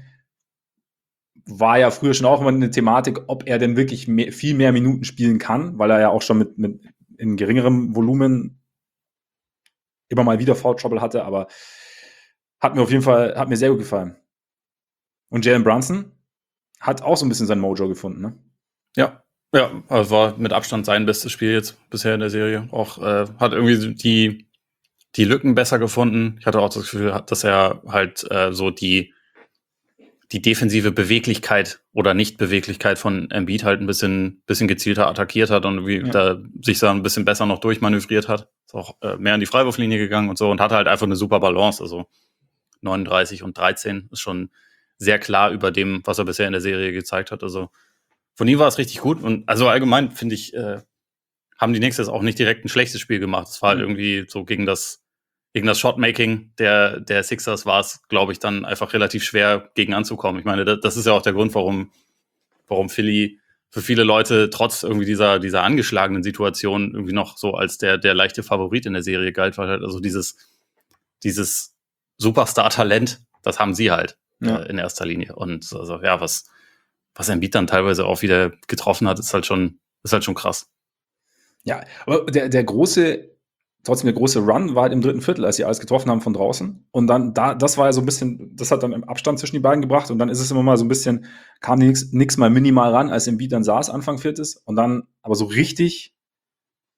War ja früher schon auch immer eine Thematik, ob er denn wirklich mehr, viel mehr Minuten spielen kann, weil er ja auch schon mit, mit in geringerem Volumen immer mal wieder Foul-Trouble hatte, aber hat mir auf jeden Fall, hat mir sehr gut gefallen. Und Jalen Brunson hat auch so ein bisschen sein Mojo gefunden, ne? Ja, ja, also war mit Abstand sein bestes Spiel jetzt bisher in der Serie. Auch äh, hat irgendwie die, die Lücken besser gefunden. Ich hatte auch das Gefühl, dass er halt äh, so die, die defensive Beweglichkeit oder Nicht-Beweglichkeit von Embiid halt ein bisschen, bisschen gezielter attackiert hat und wie ja. da sich da ein bisschen besser noch durchmanövriert hat. Ist auch äh, mehr an die Freiwurflinie gegangen und so und hatte halt einfach eine super Balance. Also neununddreißig und dreizehn ist schon sehr klar über dem, was er bisher in der Serie gezeigt hat. Also von ihm war es richtig gut. Und also allgemein, finde ich, äh, haben die Knicks jetzt auch nicht direkt ein schlechtes Spiel gemacht. Es war halt irgendwie so gegen das, gegen das Shotmaking der, der Sixers war es, glaube ich, dann einfach relativ schwer gegen anzukommen. Ich meine, das, das ist ja auch der Grund, warum, warum Philly für viele Leute trotz irgendwie dieser, dieser angeschlagenen Situation irgendwie noch so als der, der leichte Favorit in der Serie galt, weil halt also dieses, dieses Superstar-Talent, das haben sie halt ja. äh, in erster Linie. Und also ja, was, was Embiid dann teilweise auch wieder getroffen hat, ist halt schon, ist halt schon krass. Ja, aber der, der große, trotzdem der große Run war halt im dritten Viertel, als sie alles getroffen haben von draußen. Und dann, da, das war ja so ein bisschen, das hat dann im Abstand zwischen die beiden gebracht. Und dann ist es immer mal so ein bisschen, kam nix, nix mal minimal ran, als Embiid dann saß, Anfang Viertes. Und dann, aber so richtig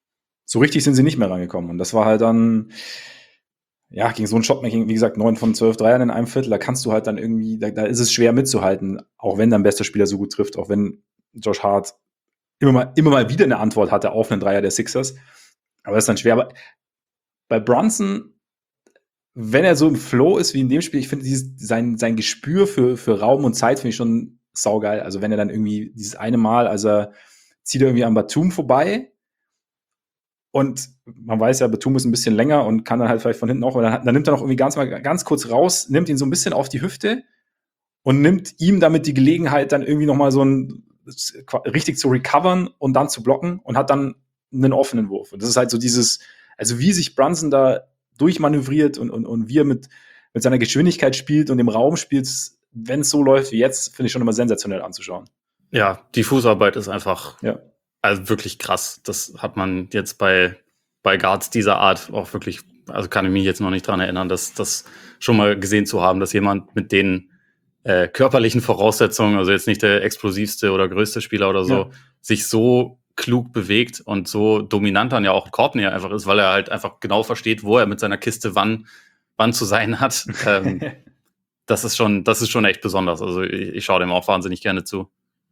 so richtig sind sie nicht mehr rangekommen. Und das war halt dann, ja, gegen so ein Shotmaking, wie gesagt, neun von zwölf Dreiern in einem Viertel, da kannst du halt dann irgendwie, da, da ist es schwer mitzuhalten, auch wenn dein bester Spieler so gut trifft, auch wenn Josh Hart immer mal, immer mal wieder eine Antwort hatte auf einen Dreier der Sixers. Aber das ist dann schwer. Aber bei Brunson, wenn er so im Flow ist wie in dem Spiel, ich finde dieses, sein, sein Gespür für, für Raum und Zeit finde ich schon saugeil. Also wenn er dann irgendwie dieses eine Mal, also er zieht er irgendwie am Batum vorbei und man weiß ja, Batum ist ein bisschen länger und kann dann halt vielleicht von hinten auch, dann, dann nimmt er noch irgendwie ganz mal ganz kurz raus, nimmt ihn so ein bisschen auf die Hüfte und nimmt ihm damit die Gelegenheit, dann irgendwie noch mal so ein richtig zu recovern und dann zu blocken und hat dann einen offenen Wurf. Und das ist halt so dieses, also wie sich Brunson da durchmanövriert und, und, und wie er mit, mit seiner Geschwindigkeit spielt und im Raum spielt, wenn es so läuft wie jetzt, finde ich schon immer sensationell anzuschauen. Ja, die Fußarbeit ist einfach ja. also wirklich krass. Das hat man jetzt bei, bei Guards dieser Art auch wirklich, also kann ich mich jetzt noch nicht dran erinnern, dass das schon mal gesehen zu haben, dass jemand mit den äh, körperlichen Voraussetzungen, also jetzt nicht der explosivste oder größte Spieler oder so, ja. sich so klug bewegt und so dominant dann ja auch Courtney einfach ist, weil er halt einfach genau versteht, wo er mit seiner Kiste wann, wann zu sein hat. ähm, das ist schon, das ist schon echt besonders. Also ich, ich schaue dem auch wahnsinnig gerne zu.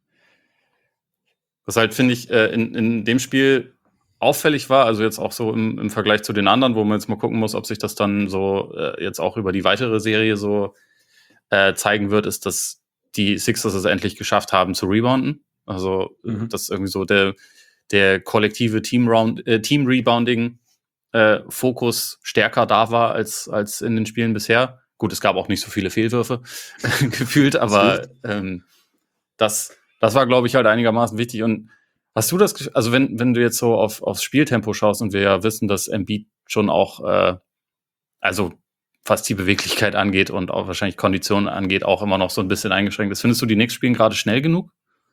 Was halt, finde ich, äh, in, in dem Spiel auffällig war, also jetzt auch so im, im Vergleich zu den anderen, wo man jetzt mal gucken muss, ob sich das dann so äh, jetzt auch über die weitere Serie so äh, zeigen wird, ist, dass die Sixers es endlich geschafft haben zu rebounden. Also mhm. dass irgendwie so der, der kollektive Team-Round, äh, Team-Rebounding äh, Fokus stärker da war als, als in den Spielen bisher. Gut, es gab auch nicht so viele Fehlwürfe gefühlt, aber ähm, das Das war, glaube ich, halt einigermaßen wichtig. Und hast du das, Gefühl, also wenn, wenn du jetzt so auf, aufs Spieltempo schaust und wir ja wissen, dass Embiid schon auch, äh, also was die Beweglichkeit angeht und auch wahrscheinlich Konditionen angeht, auch immer noch so ein bisschen eingeschränkt ist. Findest du, die Knicks spielen gerade schnell genug?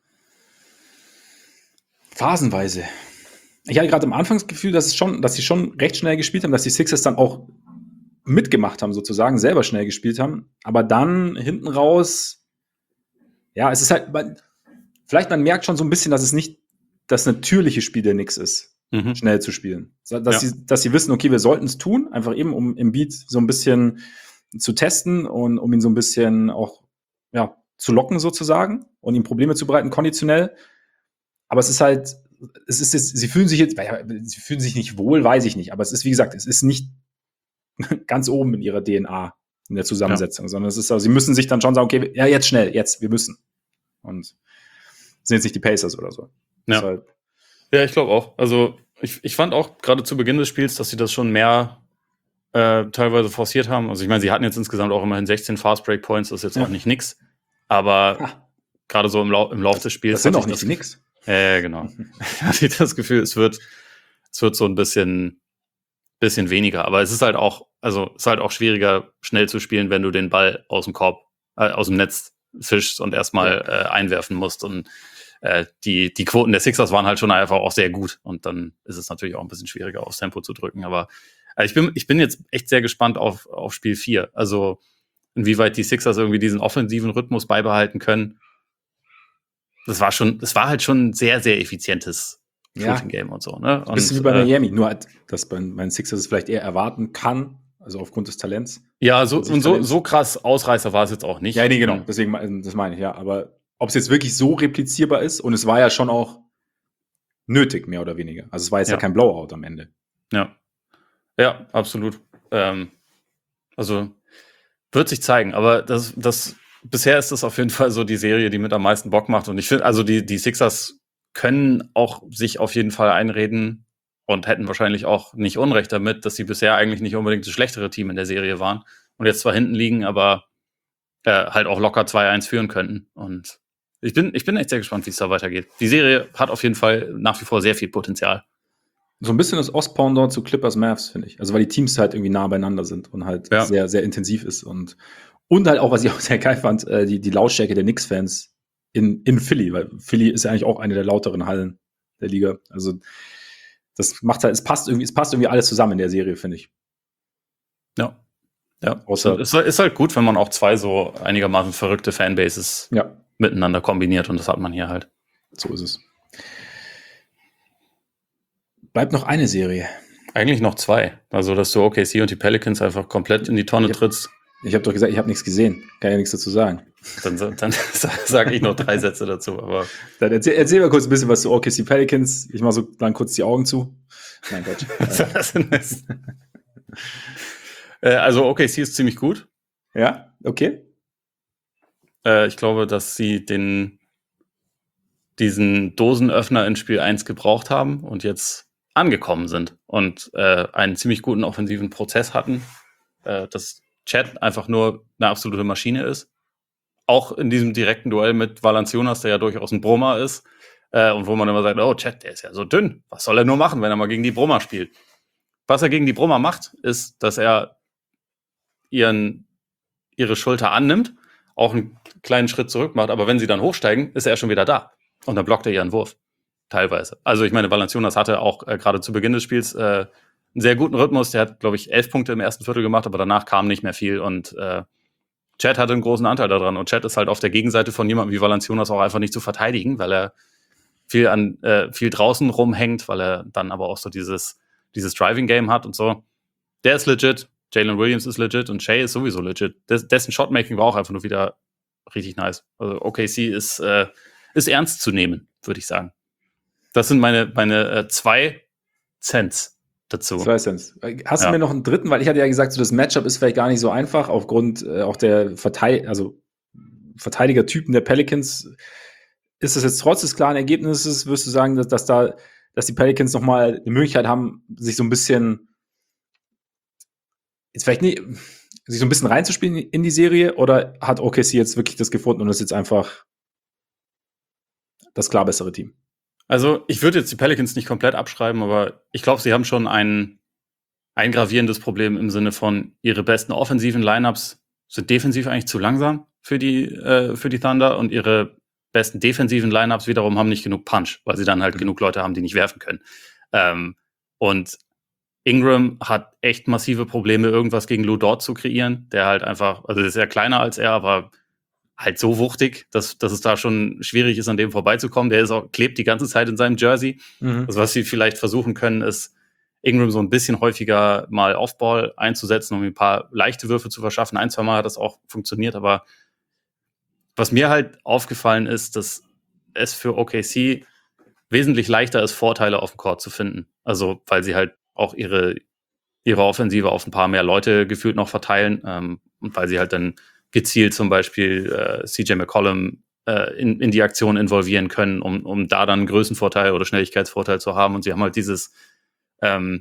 Phasenweise. Ich hatte gerade am Anfang das Gefühl, dass, es schon, dass sie schon recht schnell gespielt haben, dass die Sixers dann auch mitgemacht haben, sozusagen, selber schnell gespielt haben. Aber dann hinten raus, ja, es ist halt, man, vielleicht man merkt schon so ein bisschen, dass es nicht das natürliche Spiel der Knicks ist, mhm. schnell zu spielen. Dass, ja. sie, dass sie wissen, okay, wir sollten es tun, einfach eben, um Embiid so ein bisschen zu testen und um ihn so ein bisschen auch ja, zu locken sozusagen und ihm Probleme zu bereiten, konditionell. Aber es ist halt, es ist jetzt, sie fühlen sich jetzt, sie fühlen sich nicht wohl, weiß ich nicht, aber es ist, wie gesagt, es ist nicht ganz oben in ihrer D N A, in der Zusammensetzung, ja. sondern es ist, also, sie müssen sich dann schon sagen, okay, ja, jetzt schnell, jetzt, wir müssen. Und sind jetzt nicht die Pacers oder so. Ja, halt ja ich glaube auch. Also ich, ich fand auch gerade zu Beginn des Spiels, dass sie das schon mehr äh, teilweise forciert haben. Also ich meine, sie hatten jetzt insgesamt auch immerhin sechzehn Fast Break Points, das ist jetzt ja. auch nicht nix. Aber gerade so im, Lau- im Lauf des Spiels. Das sind auch nicht nix. Äh, genau. Ich hatte das Gefühl, es wird, es wird so ein bisschen, bisschen weniger. Aber es ist halt auch, also es ist halt auch schwieriger, schnell zu spielen, wenn du den Ball aus dem Korb, äh, aus dem Netz fischst und erstmal ja. äh, einwerfen musst. Und äh, die, die Quoten der Sixers waren halt schon einfach auch sehr gut. Und dann ist es natürlich auch ein bisschen schwieriger, aufs Tempo zu drücken. Aber also ich bin, ich bin jetzt echt sehr gespannt auf, auf Spiel vier. Also inwieweit die Sixers irgendwie diesen offensiven Rhythmus beibehalten können. Das war schon, das war halt schon ein sehr, sehr effizientes Shooting Game ja. und so. Ne? Und, bisschen wie bei Miami, äh, nur halt, dass bei meinen Sixers es vielleicht eher erwarten kann, also aufgrund des Talents. Ja, so, und so, so krass Ausreißer war es jetzt auch nicht. Ja, nee, genau, deswegen, das meine ich, ja. Aber ob es jetzt wirklich so replizierbar ist, und es war ja schon auch nötig, mehr oder weniger. Also es war jetzt ja, ja kein Blowout am Ende. Ja, ja, absolut. Ähm, also wird sich zeigen, aber das, das bisher ist das auf jeden Fall so die Serie, die mit am meisten Bock macht. Und ich finde, also die, die Sixers können auch sich auf jeden Fall einreden und hätten wahrscheinlich auch nicht Unrecht damit, dass sie bisher eigentlich nicht unbedingt das schlechtere Team in der Serie waren und jetzt zwar hinten liegen, aber äh, halt auch locker zwei eins führen könnten. Und ich bin, ich bin echt sehr gespannt, wie es da weitergeht. Die Serie hat auf jeden Fall nach wie vor sehr viel Potenzial. So ein bisschen das Ostpendant zu Clippers Mavs, finde ich. Also weil die Teams halt irgendwie nah beieinander sind und halt ja. sehr, sehr intensiv ist. Und, und halt auch, was ich auch sehr geil fand, äh, die, die Lautstärke der Knicks-Fans in, in Philly, weil Philly ist ja eigentlich auch eine der lauteren Hallen der Liga. Also das macht halt, es passt irgendwie, es passt irgendwie alles zusammen in der Serie, finde ich. Ja. Ja. Außer, es ist halt gut, wenn man auch zwei so einigermaßen verrückte Fanbases ja. miteinander kombiniert und das hat man hier halt. So ist es. Bleibt noch eine Serie. Eigentlich noch zwei. Also, dass du O K C und die Pelicans einfach komplett in die Tonne Ja. trittst. Ich habe doch gesagt, ich habe nichts gesehen. Kann ja nichts dazu sagen. Dann, dann sage ich noch drei Sätze dazu. Aber Dann erzähl, erzähl mal kurz ein bisschen was zu O K C Pelicans. Ich mache so dann kurz die Augen zu. Nein, Quatsch. äh, also O K C ist ziemlich gut. Ja, okay. Äh, ich glaube, dass sie den diesen Dosenöffner in Spiel eins gebraucht haben und jetzt angekommen sind und äh, einen ziemlich guten offensiven Prozess hatten. Äh, dass Chet einfach nur eine absolute Maschine ist. Auch in diesem direkten Duell mit Valanciunas, der ja durchaus ein Brummer ist. Äh, und wo man immer sagt, oh, Chet, der ist ja so dünn. Was soll er nur machen, wenn er mal gegen die Brummer spielt? Was er gegen die Brummer macht, ist, dass er ihren, ihre Schulter annimmt, auch einen kleinen Schritt zurück macht, aber wenn sie dann hochsteigen, ist er schon wieder da. Und dann blockt er ihren Wurf. Teilweise. Also ich meine, Valanciunas hatte auch äh, gerade zu Beginn des Spiels äh, einen sehr guten Rhythmus. Der hat, glaube ich, elf Punkte im ersten Viertel gemacht, aber danach kam nicht mehr viel. Und äh, Chet hatte einen großen Anteil daran. Und Chet ist halt auf der Gegenseite von jemandem wie Valanciunas auch einfach nicht zu verteidigen, weil er viel an äh, viel draußen rumhängt, weil er dann aber auch so dieses, dieses Driving-Game hat und so. Der ist legit. Jalen Williams ist legit und Shea ist sowieso legit. Des, dessen Shotmaking war auch einfach nur wieder richtig nice. Also O K C ist, äh, ist ernst zu nehmen, würde ich sagen. Das sind meine, meine äh, zwei Cents dazu. Zwei Cents. Hast ja. du mir noch einen dritten? Weil ich hatte ja gesagt, so das Matchup ist vielleicht gar nicht so einfach, aufgrund äh, auch der Verteid- also Verteidigertypen der Pelicans. Ist das jetzt trotz des klaren Ergebnisses, wirst du sagen, dass, dass da, dass die Pelicans nochmal die Möglichkeit haben, sich so ein bisschen jetzt vielleicht nicht, sich so ein bisschen reinzuspielen in die Serie, oder hat O K C jetzt wirklich das gefunden und ist jetzt einfach das klar bessere Team? Also, ich würde jetzt die Pelicans nicht komplett abschreiben, aber ich glaube, sie haben schon ein, ein gravierendes Problem im Sinne von, ihre besten offensiven Lineups sind defensiv eigentlich zu langsam für die, äh, für die Thunder und ihre besten defensiven Lineups wiederum haben nicht genug Punch, weil sie dann halt mhm. genug Leute haben, die nicht werfen können. Ähm, und Ingram hat echt massive Probleme, irgendwas gegen Lou Dort zu kreieren, der halt einfach, also der ist ja kleiner als er, aber halt so wuchtig, dass, dass es da schon schwierig ist, an dem vorbeizukommen. Der ist auch, klebt die ganze Zeit in seinem Jersey. Mhm. Also was sie vielleicht versuchen können, ist, Ingram so ein bisschen häufiger mal Offball einzusetzen, um ihm ein paar leichte Würfe zu verschaffen. Ein, zwei Mal hat das auch funktioniert, aber was mir halt aufgefallen ist, dass es für O K C wesentlich leichter ist, Vorteile auf dem Court zu finden. Also, weil sie halt auch ihre, ihre Offensive auf ein paar mehr Leute gefühlt noch verteilen ähm, und weil sie halt dann gezielt zum Beispiel äh, C J McCollum äh, in, in die Aktion involvieren können, um, um da dann einen Größenvorteil oder Schnelligkeitsvorteil zu haben. Und sie haben halt dieses, ähm,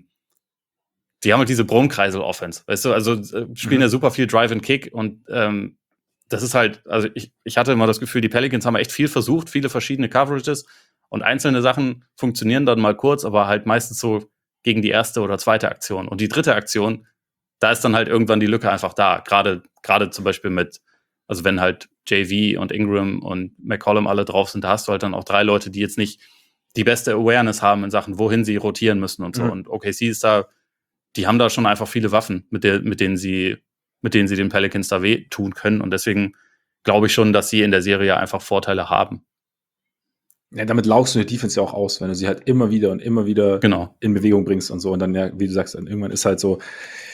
die haben halt diese Brummkreisel-Offense, weißt du, also äh, spielen mhm. ja super viel Drive and Kick und ähm, das ist halt, also ich, ich hatte immer das Gefühl, die Pelicans haben echt viel versucht, viele verschiedene Coverages und einzelne Sachen funktionieren dann mal kurz, aber halt meistens so gegen die erste oder zweite Aktion. Und die dritte Aktion, da ist dann halt irgendwann die Lücke einfach da. Gerade, gerade zum Beispiel mit, also wenn halt J V und Ingram und McCollum alle drauf sind, da hast du halt dann auch drei Leute, die jetzt nicht die beste Awareness haben in Sachen, wohin sie rotieren müssen und so. Mhm. Und O K C ist da, die haben da schon einfach viele Waffen, mit, der, mit denen sie, mit denen sie den Pelicans da wehtun können. Und deswegen glaube ich schon, dass sie in der Serie einfach Vorteile haben. Ja, damit laugst du die Defense ja auch aus, wenn du sie halt immer wieder und immer wieder genau. in Bewegung bringst und so. Und dann, ja, wie du sagst, dann irgendwann ist halt so,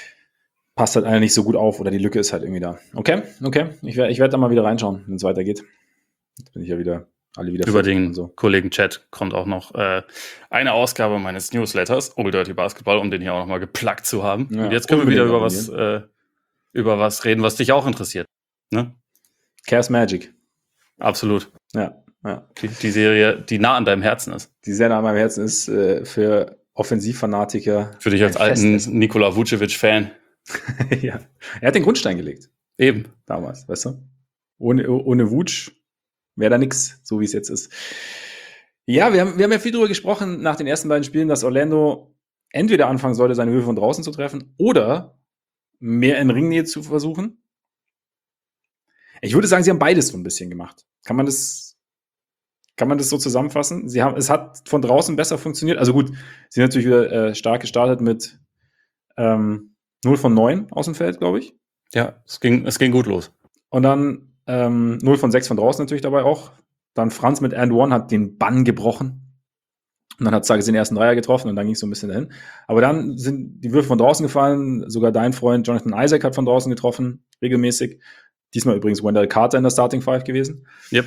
passt halt einer nicht so gut auf oder die Lücke ist halt irgendwie da. Okay, okay. Ich werde ich werd da mal wieder reinschauen, wenn es weitergeht. Jetzt bin ich ja wieder, alle wieder Über den und so. Kollegen Chat kommt auch noch äh, eine Ausgabe meines Newsletters, Old Dirty Basketball, um den hier auch nochmal geplagt zu haben. Ja, und jetzt können wir wieder über was, äh, über was reden, was dich auch interessiert. Ne? Chaos Magic. Absolut. Ja. Ja. Die, die Serie, die nah an deinem Herzen ist. Die sehr nah an meinem Herzen ist äh, für Offensivfanatiker. Für dich als alten Nikola Vucevic-Fan. Ja. Er hat den Grundstein gelegt. Eben. Damals, weißt du? Ohne, ohne Vuc wäre da nix, so wie es jetzt ist. Ja, wir haben, wir haben ja viel darüber gesprochen nach den ersten beiden Spielen, dass Orlando entweder anfangen sollte, seine Höhe von draußen zu treffen oder mehr in Ringnähe zu versuchen. Ich würde sagen, sie haben beides so ein bisschen gemacht. Kann man das Kann man das so zusammenfassen? Sie haben, es hat von draußen besser funktioniert. Also gut, sie sind natürlich wieder äh, stark gestartet mit ähm, null von neun aus dem Feld, glaube ich. Ja, es ging, es ging gut los. Und dann ähm, null von sechs von draußen natürlich dabei auch. Dann Franz mit and one hat den Bann gebrochen. Und dann hat Zaggis den ersten Dreier getroffen und dann ging es so ein bisschen dahin. Aber dann sind die Würfe von draußen gefallen. Sogar dein Freund Jonathan Isaac hat von draußen getroffen, regelmäßig. Diesmal übrigens Wendell Carter in der Starting Five gewesen. Yep.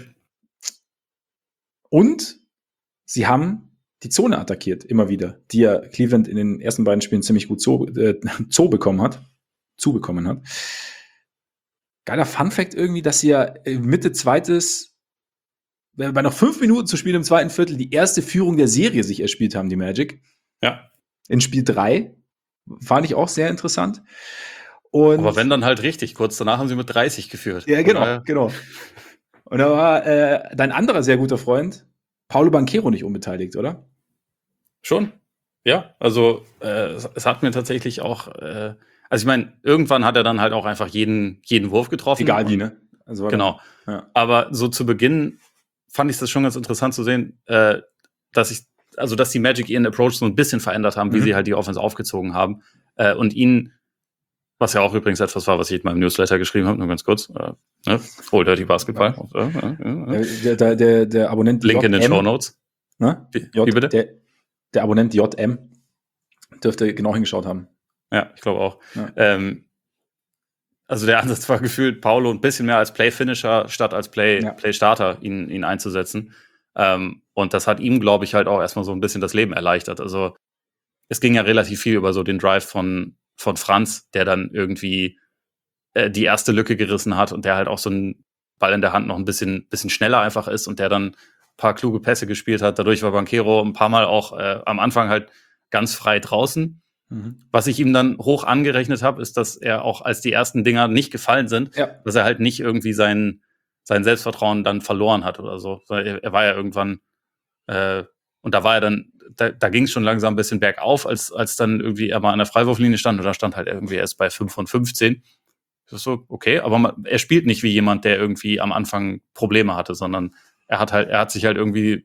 Und sie haben die Zone attackiert, immer wieder, die ja Cleveland in den ersten beiden Spielen ziemlich gut zu, äh, zu bekommen hat. Zubekommen hat. Geiler Funfact irgendwie, dass sie ja Mitte zweites, bei noch fünf Minuten zu spielen im zweiten Viertel, die erste Führung der Serie sich erspielt haben, die Magic. Ja. In Spiel drei. Fand ich auch sehr interessant. Und aber wenn dann halt richtig, kurz danach haben sie mit dreißig geführt. Ja, genau, Oder? genau. Und da war äh, dein anderer sehr guter Freund, Paolo Banchero, nicht unbeteiligt, oder? Schon, ja. Also äh, es, es hat mir tatsächlich auch, äh, also ich meine, irgendwann hat er dann halt auch einfach jeden, jeden Wurf getroffen. Egal wie, ne? Also genau. Dann, ja. Aber so zu Beginn fand ich das schon ganz interessant zu sehen, äh, dass ich, also dass die Magic ihren Approach so ein bisschen verändert haben, wie Mhm. sie halt die Offense aufgezogen haben. Äh, und ihn, was ja auch übrigens etwas war, was ich in meinem Newsletter geschrieben habe, nur ganz kurz, äh, ne? Full Dirty Basketball. Ja. Äh, äh, äh. Der, der, der, der Abonnent Link in den J M, Shownotes. Ne? Wie, J, wie bitte? Der, der Abonnent J M dürfte genau hingeschaut haben. Ja, ich glaube auch. Ja. Ähm, also der Ansatz war gefühlt, Paolo ein bisschen mehr als Play-Finisher statt als Play, Ja. Play-Starter ihn, ihn einzusetzen. Ähm, und das hat ihm, glaube ich, halt auch erstmal so ein bisschen das Leben erleichtert. Also es ging ja relativ viel über so den Drive von, von Franz, der dann irgendwie äh, die erste Lücke gerissen hat und der halt auch so einen Ball in der Hand noch ein bisschen, bisschen schneller einfach ist und der dann ein paar kluge Pässe gespielt hat. Dadurch war Banchero ein paar Mal auch äh, am Anfang halt ganz frei draußen. Mhm. Was ich ihm dann hoch angerechnet habe, ist, dass er auch, als die ersten Dinger nicht gefallen sind, Ja. dass er halt nicht irgendwie sein, sein Selbstvertrauen dann verloren hat oder so. Er, er war ja irgendwann, äh, und da war er dann, da, da ging es schon langsam ein bisschen bergauf, als, als dann irgendwie er mal an der Freiwurflinie stand und da stand halt irgendwie erst bei fünf von fünfzehn. Das ist so, okay, aber man, er spielt nicht wie jemand, der irgendwie am Anfang Probleme hatte, sondern er hat halt, er hat sich halt irgendwie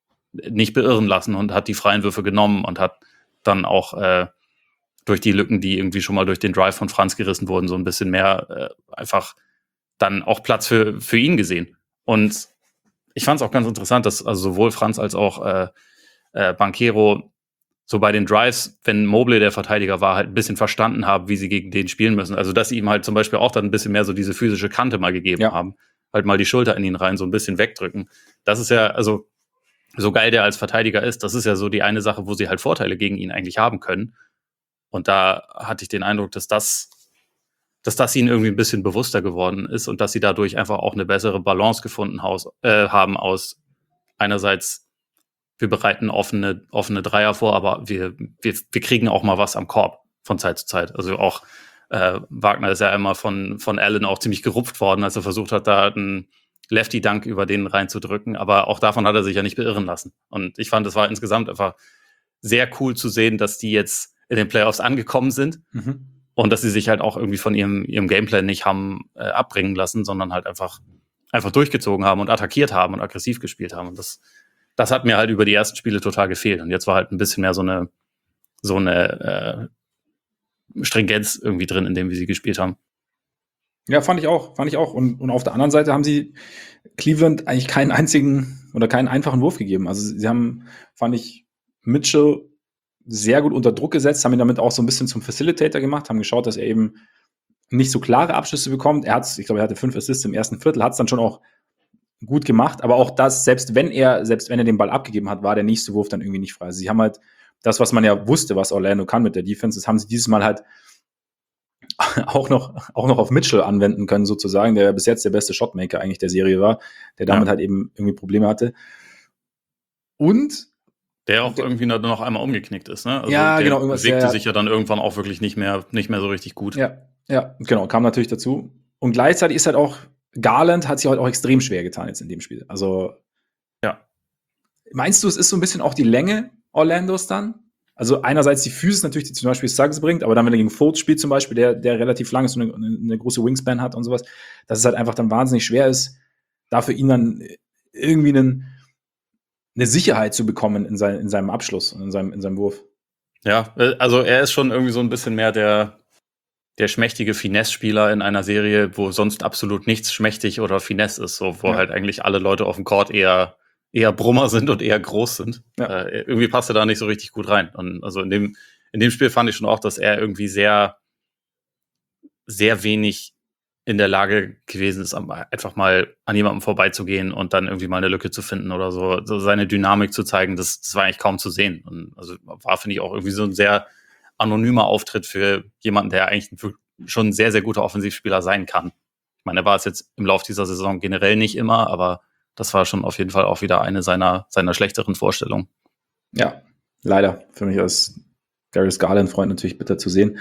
nicht beirren lassen und hat die freien Würfe genommen und hat dann auch äh, durch die Lücken, die irgendwie schon mal durch den Drive von Franz gerissen wurden, so ein bisschen mehr äh, einfach dann auch Platz für, für ihn gesehen. Und ich fand es auch ganz interessant, dass also sowohl Franz als auch äh, äh, Banchero so bei den Drives, wenn Mobley der Verteidiger war, halt ein bisschen verstanden haben, wie sie gegen den spielen müssen. Also dass sie ihm halt zum Beispiel auch dann ein bisschen mehr so diese physische Kante mal gegeben Ja. haben. Halt mal die Schulter in ihn rein, so ein bisschen wegdrücken. Das ist ja, also so geil der als Verteidiger ist, das ist ja so die eine Sache, wo sie halt Vorteile gegen ihn eigentlich haben können. Und da hatte ich den Eindruck, dass das, dass das ihnen irgendwie ein bisschen bewusster geworden ist und dass sie dadurch einfach auch eine bessere Balance gefunden haus, äh, haben aus einerseits, wir bereiten offene, offene Dreier vor, aber wir, wir, wir kriegen auch mal was am Korb von Zeit zu Zeit. Also auch äh, Wagner ist ja einmal von, von Allen auch ziemlich gerupft worden, als er versucht hat, da einen Lefty-Dunk über den reinzudrücken. Aber auch davon hat er sich ja nicht beirren lassen. Und ich fand, es war insgesamt einfach sehr cool zu sehen, dass die jetzt in den Playoffs angekommen sind Mhm. und dass sie sich halt auch irgendwie von ihrem, ihrem Gameplan nicht haben äh, abbringen lassen, sondern halt einfach, einfach durchgezogen haben und attackiert haben und aggressiv gespielt haben. Und das, das hat mir halt über die ersten Spiele total gefehlt. Und jetzt war halt ein bisschen mehr so eine, so eine äh, Stringenz irgendwie drin, in dem, wie sie gespielt haben. Ja, fand ich auch, fand ich auch. Und, und auf der anderen Seite haben sie Cleveland eigentlich keinen einzigen oder keinen einfachen Wurf gegeben. Also sie haben, fand ich, Mitchell sehr gut unter Druck gesetzt, haben ihn damit auch so ein bisschen zum Facilitator gemacht, haben geschaut, dass er eben nicht so klare Abschlüsse bekommt. Er hat, ich glaube, er hatte fünf Assists im ersten Viertel, hat es dann schon auch gut gemacht, aber auch das, selbst wenn er, selbst wenn er den Ball abgegeben hat, war der nächste Wurf dann irgendwie nicht frei. Also sie haben halt das, was man ja wusste, was Orlando kann mit der Defense, das haben sie dieses Mal halt auch noch, auch noch auf Mitchell anwenden können, sozusagen, der bis jetzt der beste Shotmaker eigentlich der Serie war, der damit Ja. halt eben irgendwie Probleme hatte. Und Der auch irgendwie noch- noch einmal umgeknickt ist, ne? Also Ja, der genau, irgendwas bewegte sehr- sich ja dann irgendwann auch wirklich nicht mehr, nicht mehr so richtig gut. ja, ja, genau, kam natürlich dazu. Und gleichzeitig ist halt auch, Garland hat sich halt auch extrem schwer getan jetzt in dem Spiel. Also, Ja. meinst du, es ist so ein bisschen auch die Länge Orlandos dann? Also einerseits die Physis natürlich, die zum Beispiel Suggs bringt, aber dann, wenn er gegen Fultz spielt zum Beispiel, der, der relativ lang ist und eine, eine große Wingspan hat und sowas, dass es halt einfach dann wahnsinnig schwer ist, da für ihn dann irgendwie einen, eine Sicherheit zu bekommen in, sein, in seinem Abschluss und in seinem, in seinem Wurf. Ja, äh, also er ist schon irgendwie so ein bisschen mehr der, der schmächtige Finesse-Spieler in einer Serie, wo sonst absolut nichts schmächtig oder Finesse ist, so, wo Ja. halt eigentlich alle Leute auf dem Court eher, eher Brummer sind und eher groß sind. Ja. Äh, irgendwie passt er da nicht so richtig gut rein. Und also in dem, in dem Spiel fand ich schon auch, dass er irgendwie sehr, sehr wenig in der Lage gewesen ist, einfach mal an jemandem vorbeizugehen und dann irgendwie mal eine Lücke zu finden oder so, so seine Dynamik zu zeigen, das, das war eigentlich kaum zu sehen. Und also war, finde ich, auch irgendwie so ein sehr anonymer Auftritt für jemanden, der eigentlich schon ein sehr, sehr guter Offensivspieler sein kann. Ich meine, er war es jetzt im Laufe dieser Saison generell nicht immer, aber das war schon auf jeden Fall auch wieder eine seiner, seiner schlechteren Vorstellungen. Ja, leider. Für mich als Darius Garland-Freund natürlich bitter zu sehen.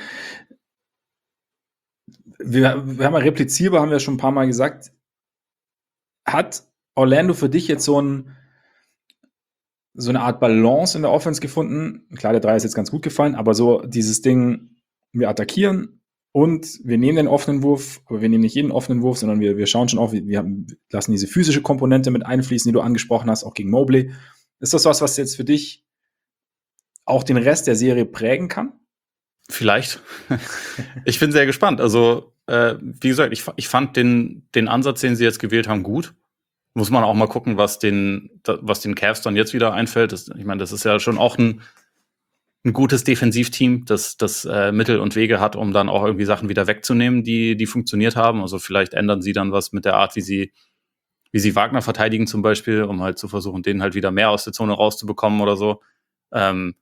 Wir, wir haben ja replizierbar, haben wir schon ein paar Mal gesagt. Hat Orlando für dich jetzt so, ein, so eine Art Balance in der Offense gefunden? Klar, der Dreier ist jetzt ganz gut gefallen, aber so dieses Ding, wir attackieren und wir nehmen den offenen Wurf, aber wir nehmen nicht jeden offenen Wurf, sondern wir, wir schauen schon auf, wir, wir lassen diese physische Komponente mit einfließen, die du angesprochen hast, auch gegen Mobley. Ist das was, was jetzt für dich auch den Rest der Serie prägen kann? Vielleicht. Ich bin sehr gespannt. Also, äh, wie gesagt, ich, ich fand den, den Ansatz, den sie jetzt gewählt haben, gut. Muss man auch mal gucken, was den, was den Cavs dann jetzt wieder einfällt. Das, ich meine, das ist ja schon auch ein, ein gutes Defensivteam, das, das äh, Mittel und Wege hat, um dann auch irgendwie Sachen wieder wegzunehmen, die, die funktioniert haben. Also vielleicht ändern sie dann was mit der Art, wie sie, wie sie Wagner verteidigen zum Beispiel, um halt zu versuchen, den halt wieder mehr aus der Zone rauszubekommen oder so. Ähm,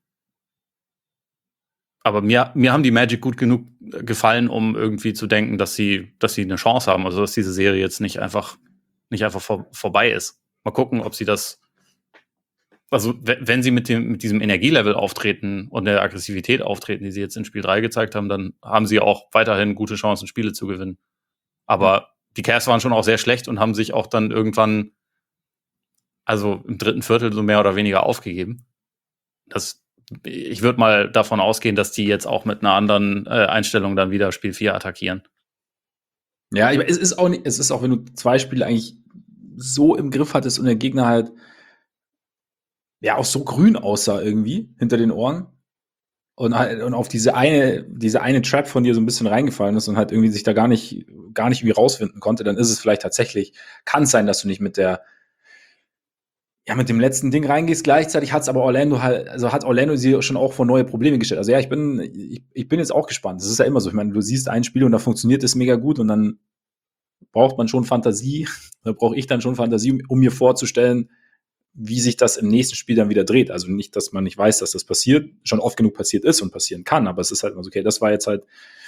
Aber mir, mir haben die Magic gut genug gefallen, um irgendwie zu denken, dass sie, dass sie eine Chance haben. Also, dass diese Serie jetzt nicht einfach, nicht einfach vor, vorbei ist. Mal gucken, ob sie das, also, wenn sie mit dem, mit diesem Energielevel auftreten und der Aggressivität auftreten, die sie jetzt in Spiel drei gezeigt haben, dann haben sie auch weiterhin gute Chancen, Spiele zu gewinnen. Aber ja. Die Cavs waren schon auch sehr schlecht und haben sich auch dann irgendwann, also im dritten Viertel so mehr oder weniger aufgegeben. Das, Ich würde mal davon ausgehen, dass die jetzt auch mit einer anderen äh, Einstellung dann wieder Spiel vier attackieren. Ja, es ist auch nicht, es ist auch, wenn du zwei Spiele eigentlich so im Griff hattest und der Gegner halt ja auch so grün aussah irgendwie hinter den Ohren und, halt, und auf diese eine, diese eine Trap von dir so ein bisschen reingefallen ist und halt irgendwie sich da gar nicht, gar nicht irgendwie rausfinden konnte, dann ist es vielleicht tatsächlich, kann es sein, dass du nicht mit der ja, mit dem letzten Ding reingehst. Gleichzeitig hat es aber Orlando halt, also hat Orlando sie schon auch vor neue Probleme gestellt. Also ja, ich bin, ich, ich bin jetzt auch gespannt. Das ist ja immer so. Ich meine, du siehst ein Spiel und da funktioniert es mega gut und dann braucht man schon Fantasie, da brauche ich dann schon Fantasie, um mir vorzustellen, wie sich das im nächsten Spiel dann wieder dreht. Also nicht, dass man nicht weiß, dass das passiert, schon oft genug passiert ist und passieren kann, aber es ist halt immer so, okay, das war jetzt halt,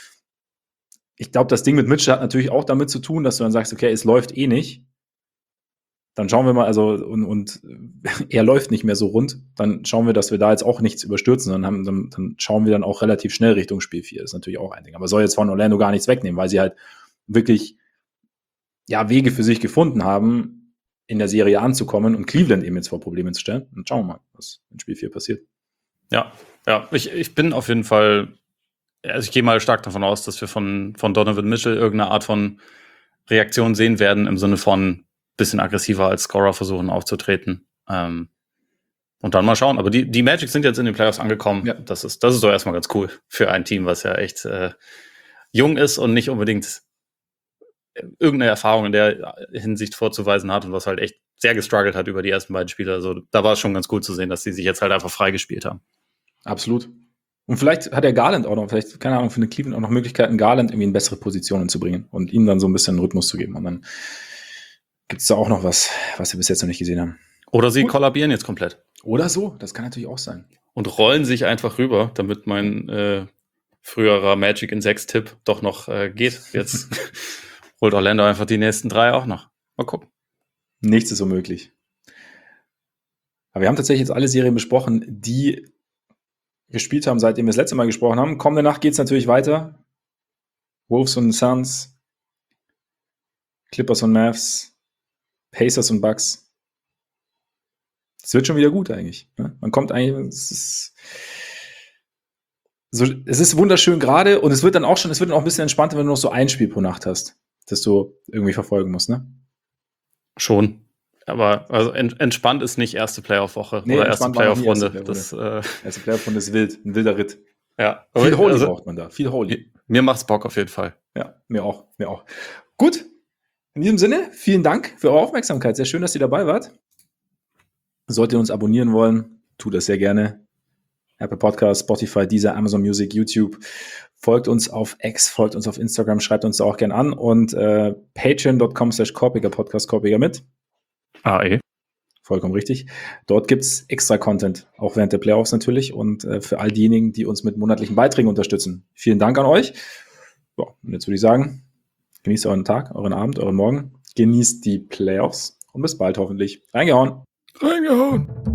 ich glaube, das Ding mit Mitchell hat natürlich auch damit zu tun, dass du dann sagst, okay, es läuft eh nicht. Dann schauen wir mal, also und, und er läuft nicht mehr so rund, dann schauen wir, dass wir da jetzt auch nichts überstürzen, dann, haben, dann, dann schauen wir dann auch relativ schnell Richtung Spiel vier. Das ist natürlich auch ein Ding. Aber soll jetzt von Orlando gar nichts wegnehmen, weil sie halt wirklich ja, Wege für sich gefunden haben, in der Serie anzukommen und Cleveland eben jetzt vor Probleme zu stellen. Und schauen wir mal, was in Spiel vier passiert. Ja, ja, ich, ich bin auf jeden Fall, also ich gehe mal stark davon aus, dass wir von, von Donovan Mitchell irgendeine Art von Reaktion sehen werden, im Sinne von bisschen aggressiver als Scorer versuchen aufzutreten. Ähm, und dann mal schauen. Aber die, die Magic sind jetzt in den Playoffs angekommen. Ja. Das ist, das ist doch erstmal ganz cool für ein Team, was ja echt äh, jung ist und nicht unbedingt irgendeine Erfahrung in der Hinsicht vorzuweisen hat und was halt echt sehr gestruggelt hat über die ersten beiden Spiele. Also da war es schon ganz cool zu sehen, dass die sich jetzt halt einfach freigespielt haben. Absolut. Und vielleicht hat der Garland auch noch, vielleicht, keine Ahnung, für eine Cleveland auch noch Möglichkeiten, Garland irgendwie in bessere Positionen zu bringen und ihm dann so ein bisschen Rhythmus zu geben. Und dann gibt es da auch noch was, was wir bis jetzt noch nicht gesehen haben. Oder sie Gut. kollabieren jetzt komplett. Oder so, das kann natürlich auch sein. Und rollen sich einfach rüber, damit mein äh, früherer Magic in sechs Tipp doch noch äh, geht. Jetzt holt Orlando einfach die nächsten drei auch noch. Mal gucken. Nichts ist unmöglich. Aber wir haben tatsächlich jetzt alle Serien besprochen, die gespielt haben, seitdem wir das letzte Mal gesprochen haben. Kommende Nacht geht es natürlich weiter. Wolves und Suns, Clippers und Mavs, Pacers und Bucks. Es wird schon wieder gut eigentlich. Ja? Man kommt eigentlich, es ist, so, es ist wunderschön gerade und es wird dann auch schon, es wird dann auch ein bisschen entspannter, wenn du noch so ein Spiel pro Nacht hast, das du irgendwie verfolgen musst, ne? Schon. Aber also entspannt ist nicht erste Playoff-Woche nee, oder erste Playoff-Runde. Erste das äh erste Playoff-Runde ist wild, ein wilder Ritt. Ja. Viel Holy also, braucht man da, viel Holy. Mir macht's Bock auf jeden Fall. Ja, mir auch, mir auch. Gut, in diesem Sinne, vielen Dank für eure Aufmerksamkeit. Sehr schön, dass ihr dabei wart. Solltet ihr uns abonnieren wollen, tut das sehr gerne. Apple Podcasts, Spotify, Deezer, Amazon Music, YouTube. Folgt uns auf X, folgt uns auf Instagram, schreibt uns da auch gern an und äh, patreon.com slash Korpiger Podcast, Korpiger mit. A E. Vollkommen richtig. Dort gibt's extra Content, auch während der Playoffs natürlich und äh, für all diejenigen, die uns mit monatlichen Beiträgen unterstützen. Vielen Dank an euch. Ja, und jetzt würde ich sagen, genießt euren Tag, euren Abend, euren Morgen. Genießt die Playoffs und bis bald hoffentlich. Reingehauen. Reingehauen.